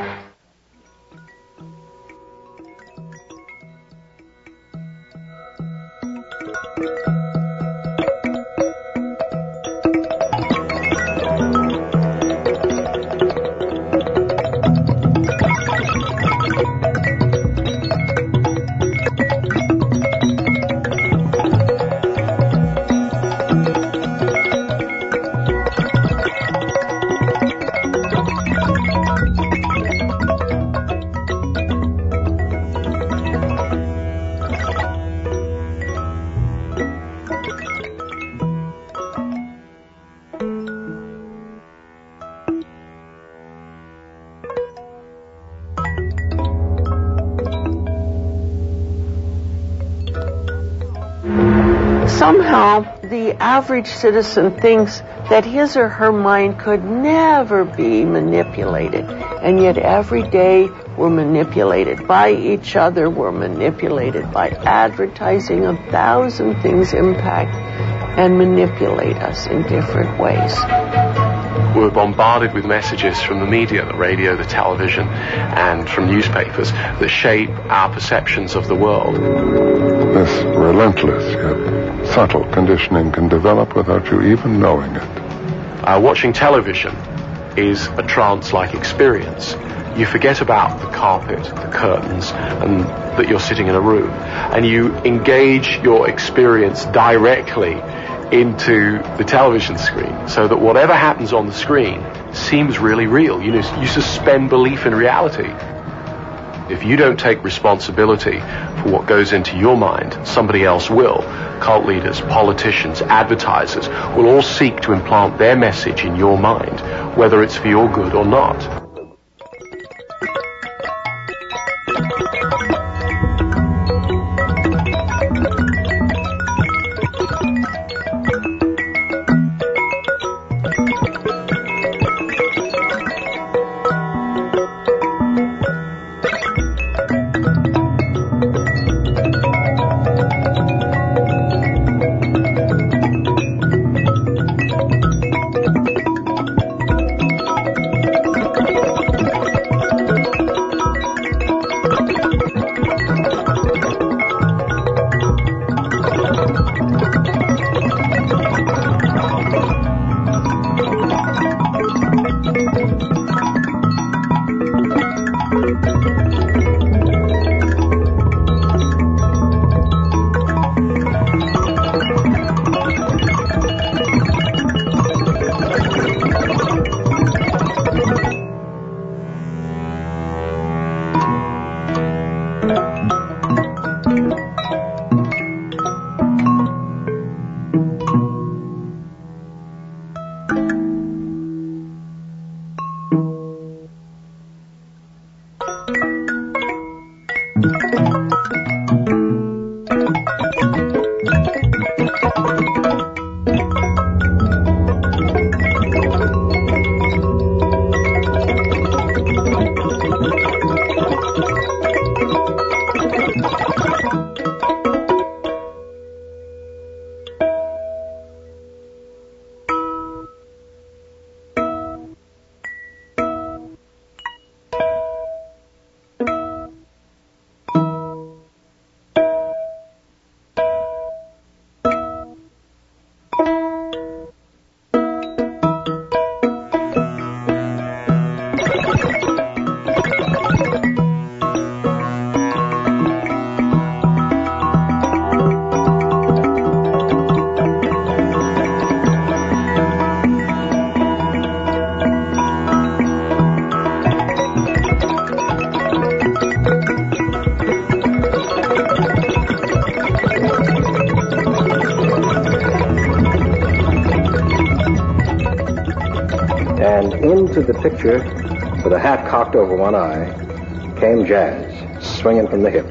somehow the average citizen thinks that his or her mind could never be manipulated, and yet every day we're manipulated by each other, we're manipulated by advertising. A thousand things impact and manipulate us in different ways. We're bombarded with messages from the media, the radio, the television, and from newspapers that shape our perceptions of the world. This relentless yet subtle conditioning can develop without you even knowing it. Uh, watching television is a trance-like experience. You forget about the carpet, the curtains, and that you're sitting in a room, and you engage your experience directly into the television screen, so that whatever happens on the screen seems really real. You know, you suspend belief in reality. If you don't take responsibility for what goes into your mind, somebody else will. Cult leaders, politicians, advertisers will all seek to implant their message in your mind, whether it's for your good or not. Into the picture, with a hat cocked over one eye, came Jazz, swinging from the hip.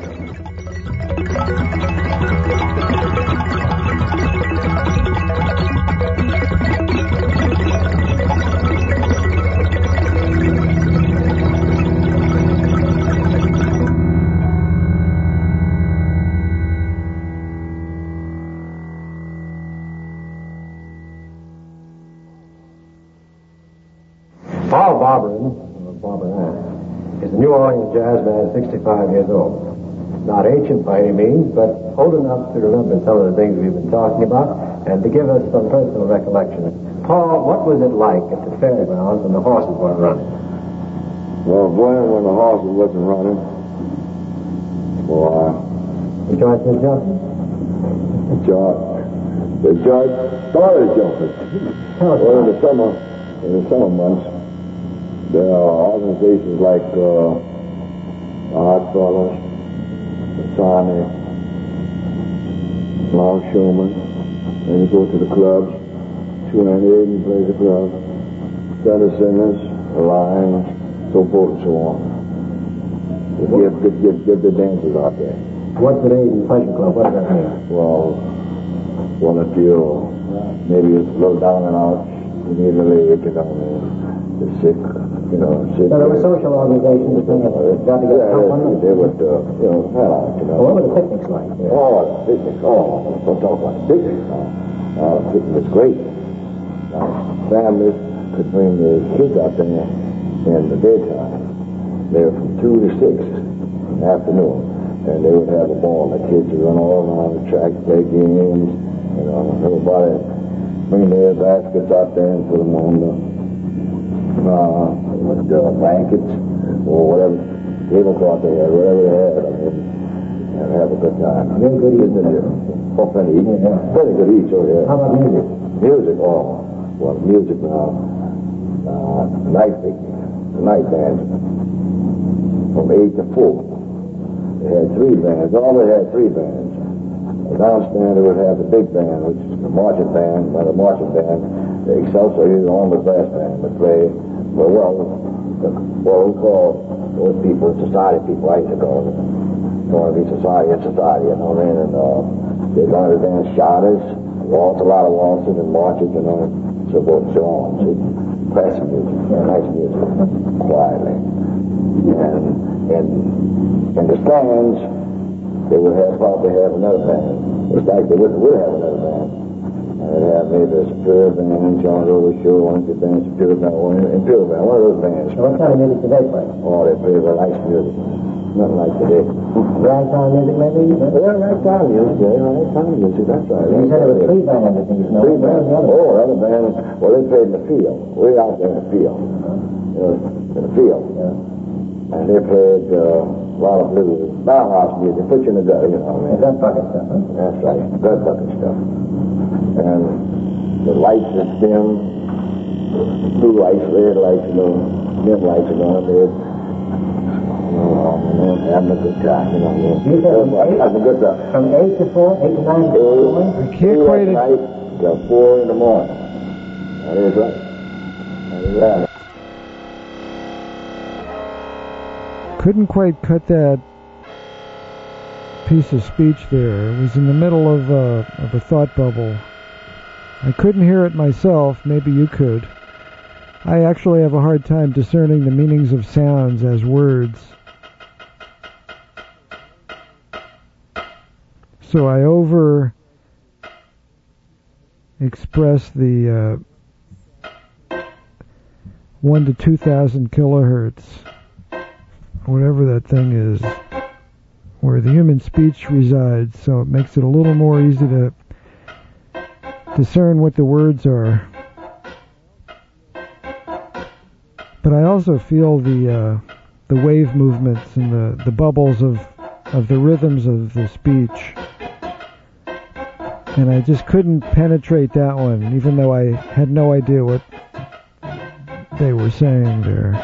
Paul Barberin, or Barberin, is a New Orleans jazz man, sixty-five years old. Not ancient by any means, but old enough to remember some of the things we've been talking about and to give us some personal recollection. Paul, what was it like at the fairgrounds when the horses weren't running? Well, boy, when the horses wasn't running, boy. The judge was jumping? The judge, the judge started jumping. Well, in the summer, in the summer months, there are organizations like uh, the Odd Fellows, the Sonic, Longshoremen, and you go to the clubs, two ninety-eight and play the club, Center Singers, Alliance, so forth and so on. To get, get, get, get the dancers out there. What's the Aid and Pleasure Club? What does that mean? Well, want to feel maybe it's a little down and out. You need a leg, you know, the sick, you know, sick. So there were social organizations that got to get yeah, help on them? they would, uh, you know, head out, you know. Well, what were the picnics like? Yeah. Oh, picnics. Oh, don't talk about picnics now. Uh, picnic was great. Now, families could bring their kids out there in the daytime. They were from two to six in the afternoon. And they would have a ball. The kids would run all around the track, play games, you know, everybody bring their baskets out there and put them on the uh, with the blankets or whatever tablecloth they had, whatever they had, I mean, and have a good time. Very good eating. Oh, plenty eating. Yeah. Plenty good eats over here. How about music? Music, oh, well, music now, uh, night, night band, from eight to four. They had three bands. All they had three bands. Downstairs they would have the big band, which is the marching band. By the marching band, the Excelsior, the Armored Brass Band, would play. Well, well, the, what we call those people, society people, I used to call them. Going to be society and society, you know what I mean? And uh, they learned to dance shotters, waltz, a lot of waltzes and marches, you know, so forth and so on. See, classic music, yeah, nice music, quietly. And, and in the stands, they would have probably have another band. It's like they would, would have another band. And they'd have maybe a Superior Band, John Rover Show, one could band, Superior Band, or Imperial Band, one of those bands. So what kind of music did they play? Oh, they play very nice music. Nothing like today. Ragtime music, maybe? Yeah, ragtime music, yeah, ragtime music, that's right. You said there were three bands, I think you know. Three bands. Oh, another band, well, they played in the field, way out there in the field. You know, in the field. Yeah. And they played uh, a lot of blues, bauhaus music, put you in the gutter, you know what I mean? Gut bucket stuff, huh? That's right, gut bucket stuff. And the lights that dim, blue lights, red lights, you know, dim lights are going there. You know, and having a good time, you know what I mean? You said from eight, having a good time. From eight to four, eight to nine to four? I can't quite at night till four in the morning. That is right. That is right. Couldn't quite cut that piece of speech there. It was in the middle of a, of a thought bubble. I couldn't hear it myself. Maybe you could. I actually have a hard time discerning the meanings of sounds as words. So I over express the uh, one to two thousand kilohertz, whatever that thing is, where the human speech resides. So it makes it a little more easy to discern what the words are. But I also feel the uh, the wave movements and the, the bubbles of of the rhythms of the speech. And I just couldn't penetrate that one, even though I had no idea what they were saying there.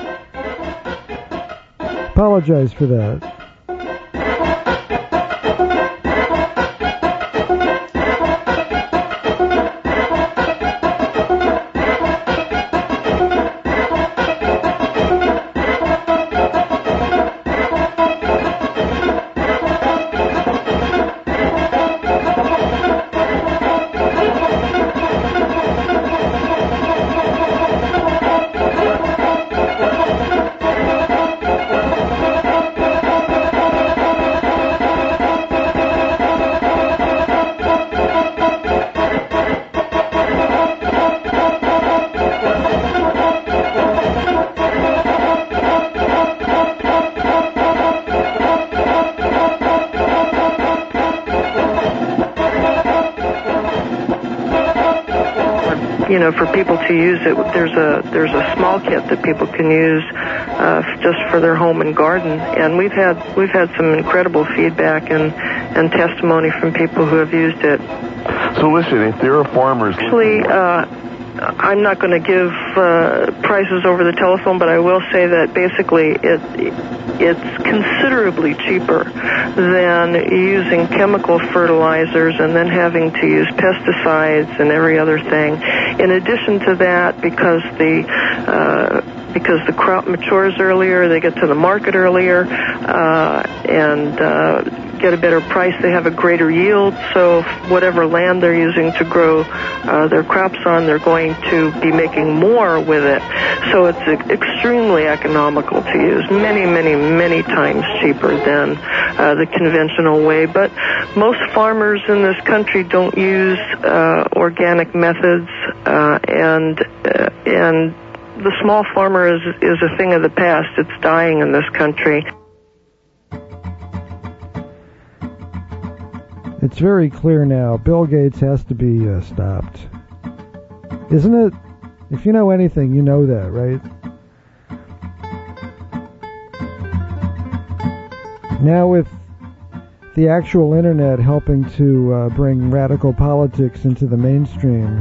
Apologize for that. You know, for people to use it, there's a there's a small kit that people can use uh, just for their home and garden, and we've had we've had some incredible feedback and and testimony from people who have used it. So listen, if there are farmers, actually, uh, I'm not going to give uh, prices over the telephone, but I will say that basically it. It's considerably cheaper than using chemical fertilizers and then having to use pesticides and every other thing. In addition to that, because the uh, because the crop matures earlier, they get to the market earlier, uh, and uh, get a better price. They have a greater yield, so whatever land they're using to grow uh, their crops on, they're going to be making more with it. So it's extremely economical to use, many, many, many times cheaper than uh, the conventional way. But most farmers in this country don't use uh, organic methods, uh, and uh, and the small farmer is is a thing of the past. It's dying in this country. It's very clear now. Bill Gates has to be uh, stopped. Isn't it? If you know anything, you know that, right? Now with the actual internet helping to uh, bring radical politics into the mainstream,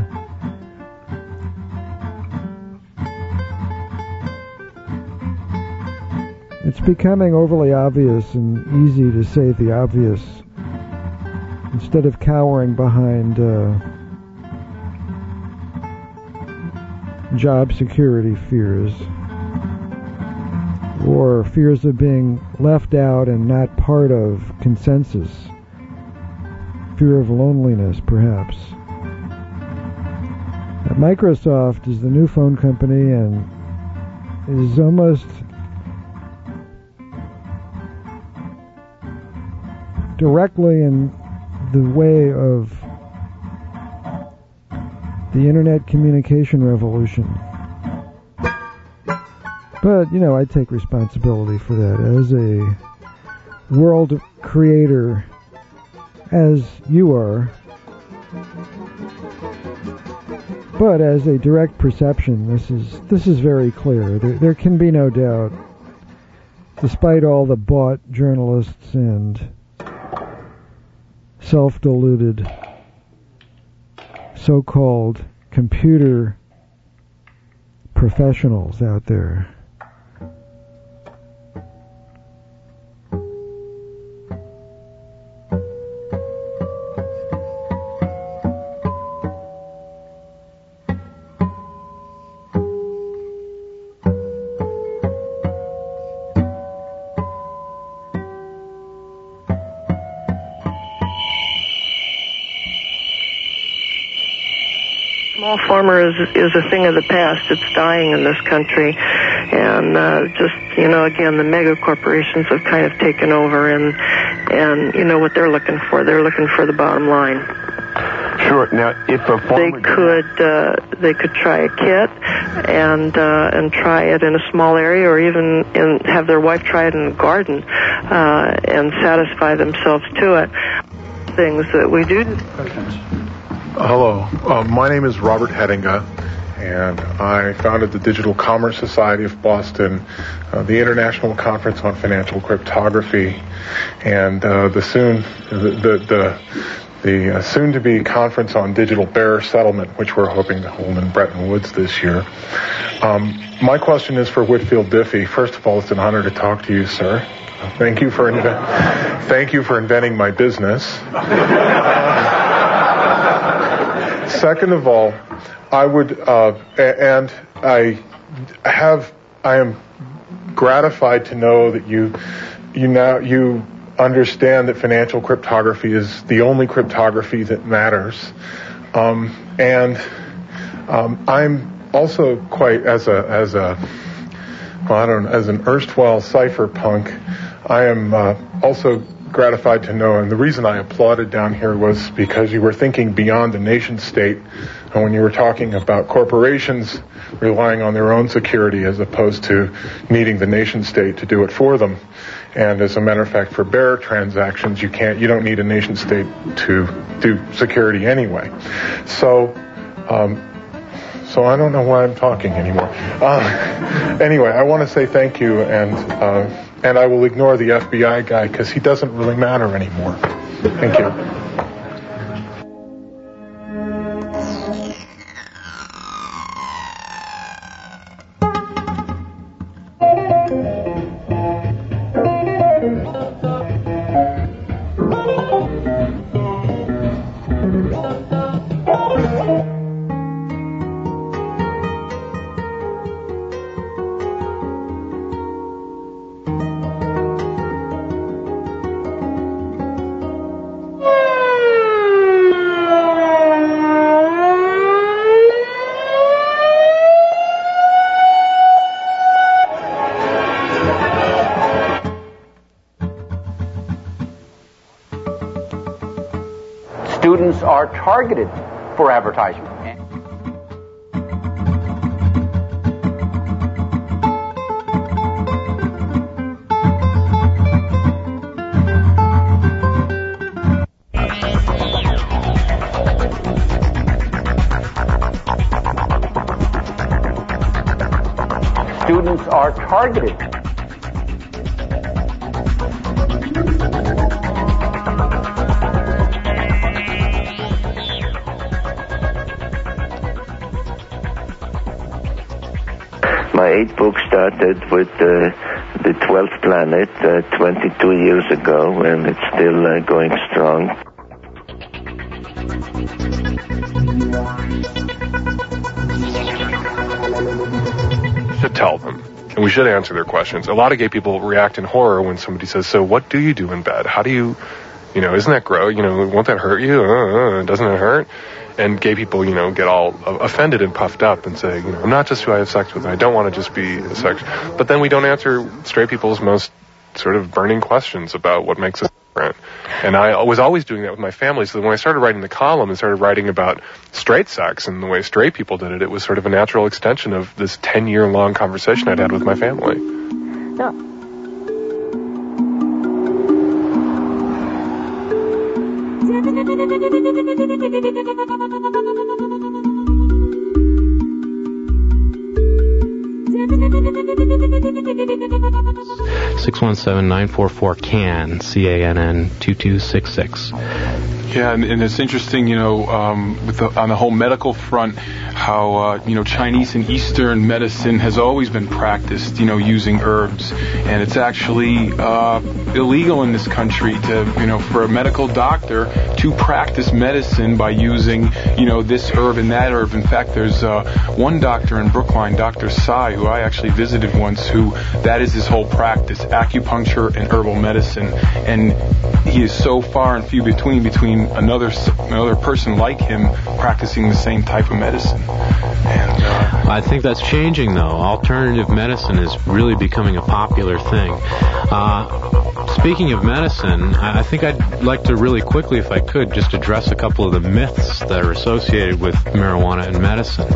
it's becoming overly obvious and easy to say the obvious instead of cowering behind uh, job security fears or fears of being left out and not part of consensus, fear of loneliness perhaps. Microsoft is the new phone company and is almost directly in the way of the internet communication revolution. But, you know, I take responsibility for that as a world creator, as you are. But as a direct perception, this is this is very clear. There, there can be no doubt, despite all the bought journalists and self-deluded so-called computer professionals out there. Small farmer is is a thing of the past. It's dying in this country, and uh, just you know, again, the mega corporations have kind of taken over, and and you know what they're looking for. They're looking for the bottom line. Sure. Now, if a farmer they could uh, they could try a kit and uh, and try it in a small area, or even in, have their wife try it in the garden uh, and satisfy themselves to it. Things that we do. Hello, uh, my name is Robert Hettinga, and I founded the Digital Commerce Society of Boston, uh, the International Conference on Financial Cryptography, and uh, the soon the the the, the uh, soon-to-be Conference on Digital Bearer Settlement, which we're hoping to hold in Bretton Woods this year. Um, my question is for Whitfield Diffie. First of all, it's an honor to talk to you, sir. Thank you for inve- thank you for inventing my business. Second of all, I would, uh, and I have, I am gratified to know that you, you now, you understand that financial cryptography is the only cryptography that matters. Um, and, um, I'm also quite, as a, as a, well, I don't know, as an erstwhile cypherpunk, I am, uh, also gratified to know, and the reason I applauded down here was because you were thinking beyond the nation state, and when you were talking about corporations relying on their own security as opposed to needing the nation state to do it for them. And as a matter of fact, for bearer transactions, you can't, you don't need a nation state to do security anyway. So, um, so I don't know why I'm talking anymore. Uh, anyway, I want to say thank you, and uh, and I will ignore the F B I guy because he doesn't really matter anymore. Thank you. Students are targeted for advertisement. Students are targeted. My eight book started with uh, the twelfth planet uh, twenty-two years ago, and it's still uh, going strong. Should tell them, and we should answer their questions. A lot of gay people react in horror when somebody says, "So what do you do in bed? How do you, you know, isn't that gross? You know, won't that hurt you? Uh, uh, doesn't it hurt?" And gay people, you know, get all offended and puffed up and say, you know, I'm not just who I have sex with. I don't want to just be a sex. But then we don't answer straight people's most sort of burning questions about what makes us different. And I was always doing that with my family. So when I started writing the column and started writing about straight sex and the way straight people did it, it was sort of a natural extension of this ten-year-long conversation I'd had with my family. No. six one seven, nine four four, C A N, C A N N, two two six six. Yeah, and, and it's interesting, you know, um, with the, on the whole medical front, how, uh, you know, Chinese and Eastern medicine has always been practiced, you know, using herbs. And it's actually uh, illegal in this country to, you know, for a medical doctor to practice medicine by using, you know, this herb and that herb. In fact, there's uh, one doctor in Brookline, Doctor Tsai, who I actually visited once, who that is his whole practice, acupuncture and herbal medicine. And he is so far and few between between another another person like him practicing the same type of medicine. And uh, I think that's changing, though. Alternative medicine is really becoming a popular thing. Uh, speaking of medicine, I think I'd like to really quickly, if I could, just address a couple of the myths that are associated with marijuana and medicine.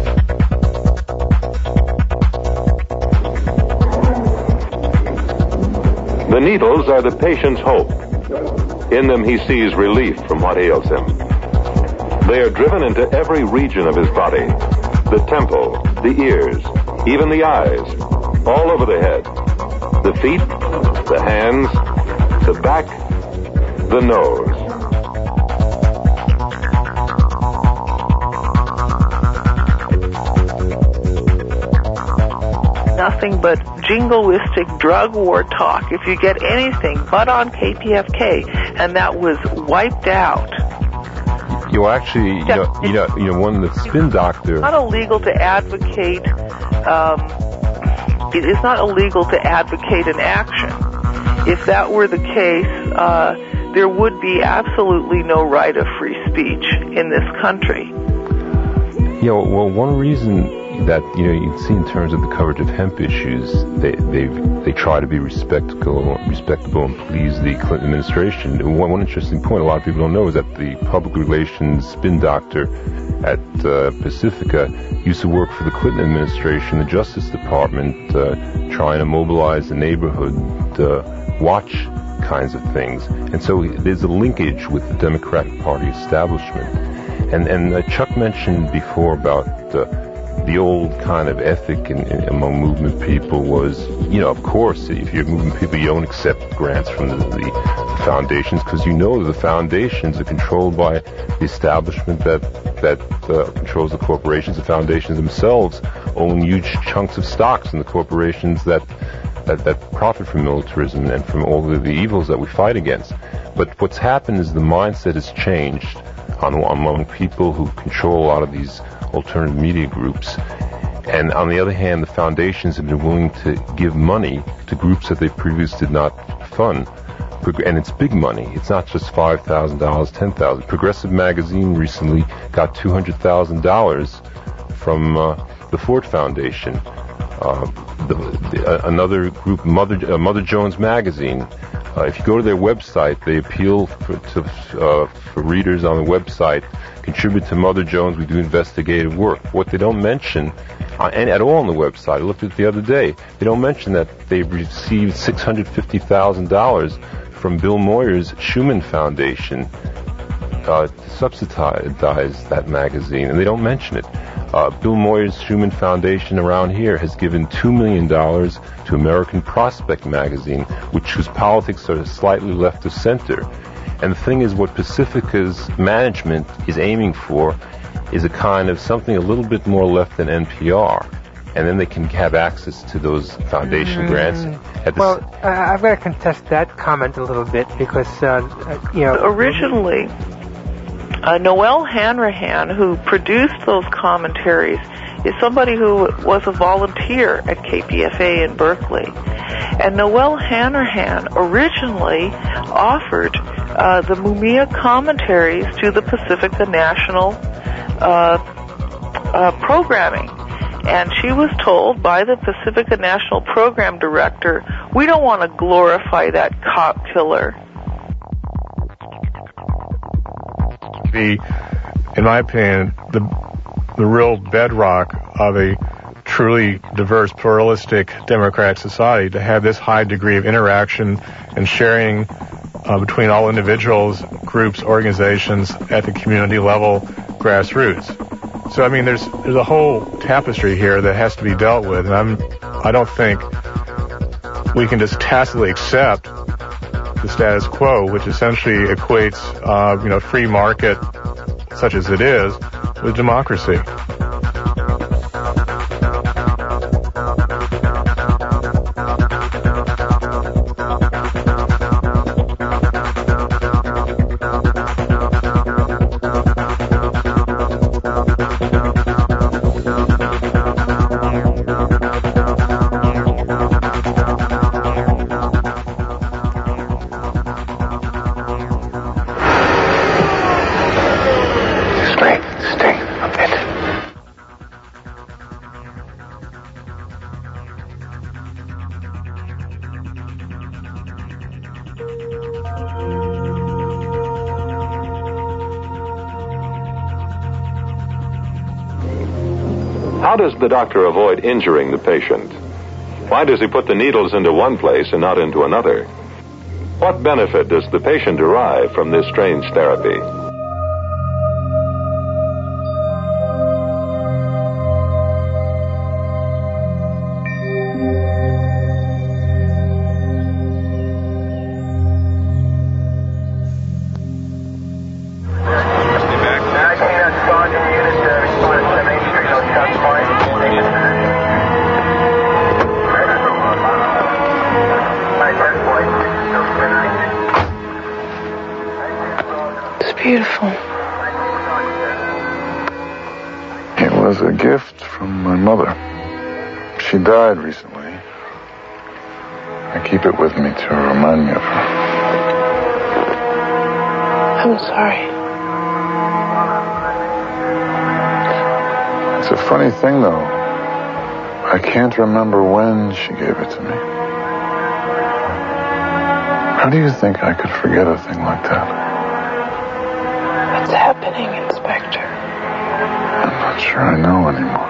The needles are the patient's hope. In them he sees relief from what ails him. They are driven into every region of his body. The temple, the ears, even the eyes, all over the head. The feet, the hands, the back, the nose. Nothing but jingoistic drug war talk if you get anything but on K P F K, and that was wiped out. You know, actually, you know, you know, you know, one the spin doctor. It's not illegal to advocate. Um, it is not illegal to advocate an action. If that were the case, uh, there would be absolutely no right of free speech in this country. You know, well, one reason that, you know, you can see in terms of the coverage of hemp issues, they they they try to be respectable, respectable and please the Clinton administration. One, one interesting point a lot of people don't know is that the public relations spin doctor at uh, Pacifica used to work for the Clinton administration, the Justice Department, uh, trying to mobilize the neighborhood to watch kinds of things. And so there's a linkage with the Democratic Party establishment. And and uh, Chuck mentioned before about uh, the old kind of ethic in, in, among movement people was, you know, of course, if you're movement people, you don't accept grants from the, the foundations because you know the foundations are controlled by the establishment that that uh, controls the corporations. The foundations themselves own huge chunks of stocks in the corporations that that, that profit from militarism and from all of the evils that we fight against. But what's happened is the mindset has changed on, among people who control a lot of these alternative media groups. And on the other hand, the foundations have been willing to give money to groups that they previously did not fund. And it's big money. It's not just five thousand dollars, ten thousand dollars. Progressive Magazine recently got two hundred thousand dollars from uh, the Ford Foundation. Uh, the, the, uh, another group, Mother, uh, Mother Jones Magazine, Uh, if you go to their website, they appeal for, to uh, for readers on the website, contribute to Mother Jones, we do investigative work. What they don't mention, uh, and at all on the website, I looked at it the other day, they don't mention that they received six hundred fifty thousand dollars from Bill Moyer's Schumann Foundation uh, to subsidize that magazine, and they don't mention it. Uh, Bill Moyer's Schumann Foundation around here has given two million dollars to American Prospect magazine, which whose politics are slightly left of center. And the thing is, what Pacifica's management is aiming for is a kind of something a little bit more left than N P R. And then they can have access to those foundation mm. grants. At the well, uh, I've got to contest that comment a little bit because, uh, uh, you know... Originally, uh, Noel Hanrahan, who produced those commentaries, is somebody who was a volunteer at K P F A in Berkeley. And Noel Hanrahan originally offered uh, the Mumia commentaries to the Pacifica National uh, uh, programming. And she was told by the Pacifica National Program Director, we don't want to glorify that cop killer. The, in my opinion, the the real bedrock of a truly diverse, pluralistic, democratic society to have this high degree of interaction and sharing uh, between all individuals, groups, organizations at the community level, grassroots. So I mean, there's there's a whole tapestry here that has to be dealt with, and I'm I don't think we can just tacitly accept the status quo, which essentially equates uh, you know free market, such as it is, with democracy. How does the doctor avoid injuring the patient? Why does he put the needles into one place and not into another? What benefit does the patient derive from this strange therapy? Beautiful. It was a gift from my mother. She died recently. I keep it with me to remind me of her. I'm sorry. It's a funny thing, though. I can't remember when she gave it to me. How do you think I could forget a thing like that? What's happening, Inspector? I'm not sure I know anymore.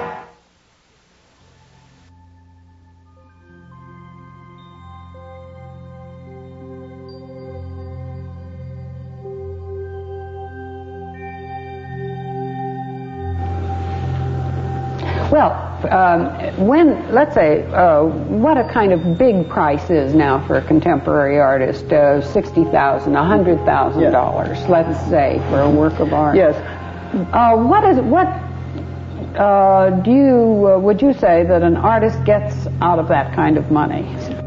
Well, um, when, let's say, uh, what a kind of big price is now for a contemporary artist, uh, sixty thousand dollars, one hundred thousand dollars, yes. Let's say, for a work of art. Yes. Uh, what is, what uh, do you, uh, would you say that an artist gets out of that kind of money?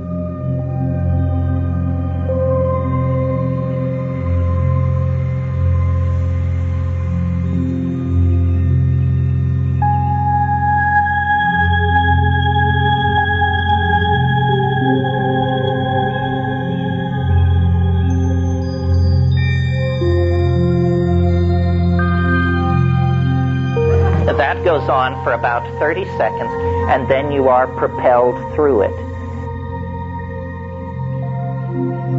Goes on for about thirty seconds, and then you are propelled through it.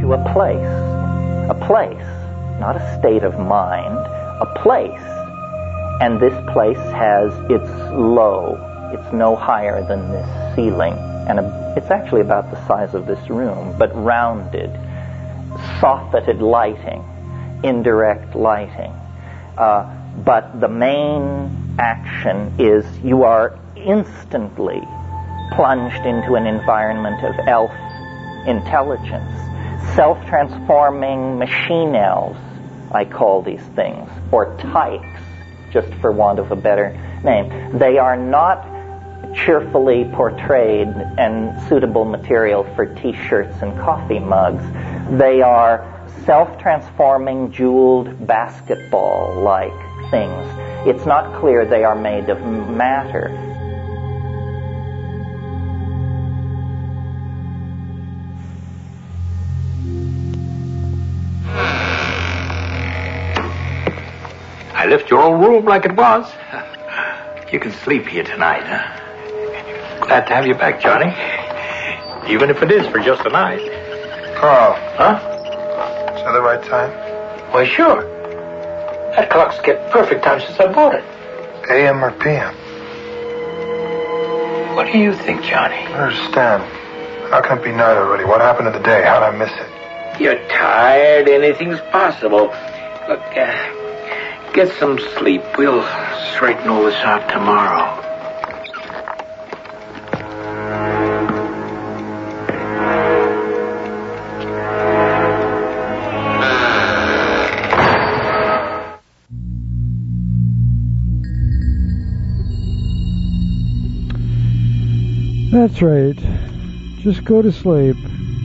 to a place. A place, not a state of mind, a place. And this place has, it's low. It's no higher than this ceiling. And a, it's actually about the size of this room, but rounded, soffitted lighting, indirect lighting. Uh, but the main action is you are instantly plunged into an environment of elf intelligence. Self-transforming machine elves, I call these things, or tykes, just for want of a better name. They are not cheerfully portrayed and suitable material for T-shirts and coffee mugs. They are self-transforming, jeweled basketball-like things. It's not clear they are made of matter. I left your old room like it was. You can sleep here tonight, huh? Glad to have you back, Johnny. Even if it is for just a night. Carl. Huh? Is that the right time? Why, sure. That clock's kept perfect time since I bought it. A M or P M? What do you think, Johnny? I don't understand. How can it be night already? What happened to the day? How'd I miss it? You're tired. Anything's possible. Look, uh, get some sleep. We'll straighten all this out tomorrow. That's right. Just go to sleep.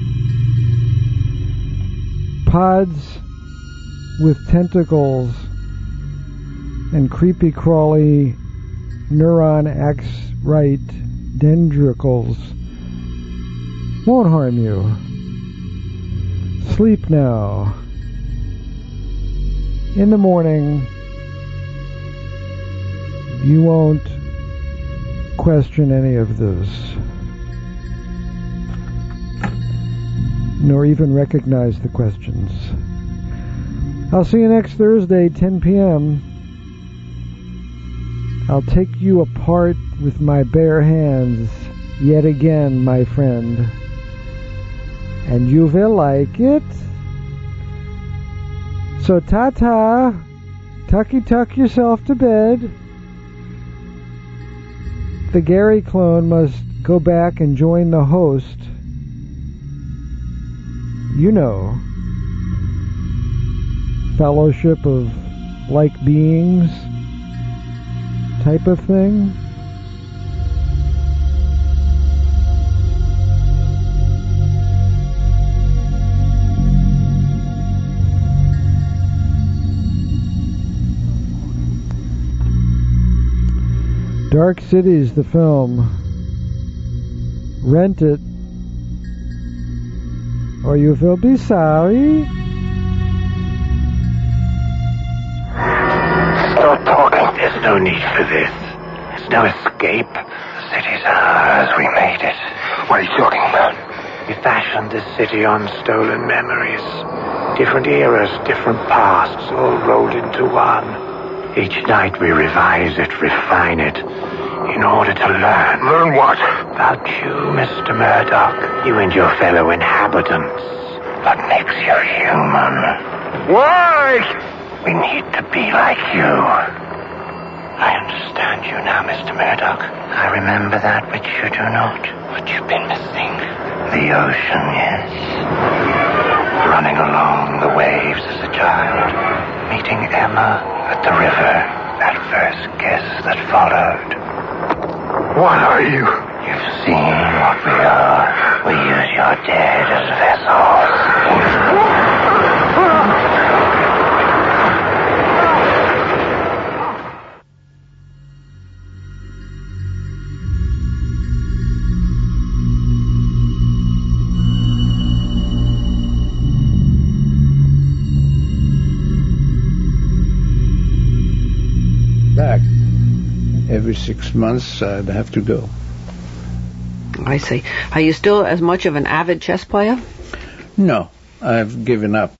Pods with tentacles and creepy crawly neuron X right dendricles won't harm you. Sleep now. In the morning, you won't question any of this, nor even recognize the questions. I'll see you next Thursday, ten p.m. I'll take you apart with my bare hands yet again, my friend, and you will like it. So ta-ta, tucky tuck yourself to bed. The Gary clone must go back and join the host. You know, fellowship of like beings type of thing. Dark Cities, the film. Rent it, or you will be sorry. Stop talking. There's no need for this. There's no escape. The city's ours. We made it. What are you talking about? We fashioned this city on stolen memories. Different eras, different pasts, all rolled into one. Each night we revise it, refine it, in order to learn. Learn what? About you, Mister Murdoch. You and your fellow inhabitants. What makes you human? Why? We need to be like you. I understand you now, Mister Murdoch. I remember that which you do not. What you've been missing. The ocean, yes. Running along the waves as a child. Meeting Emma at the river. That first kiss that followed. What are you? You've seen what we are. We use your dead as vessels. Back. Every six months I'd have to go. I see. Are you still as much of an avid chess player? No. I've given up.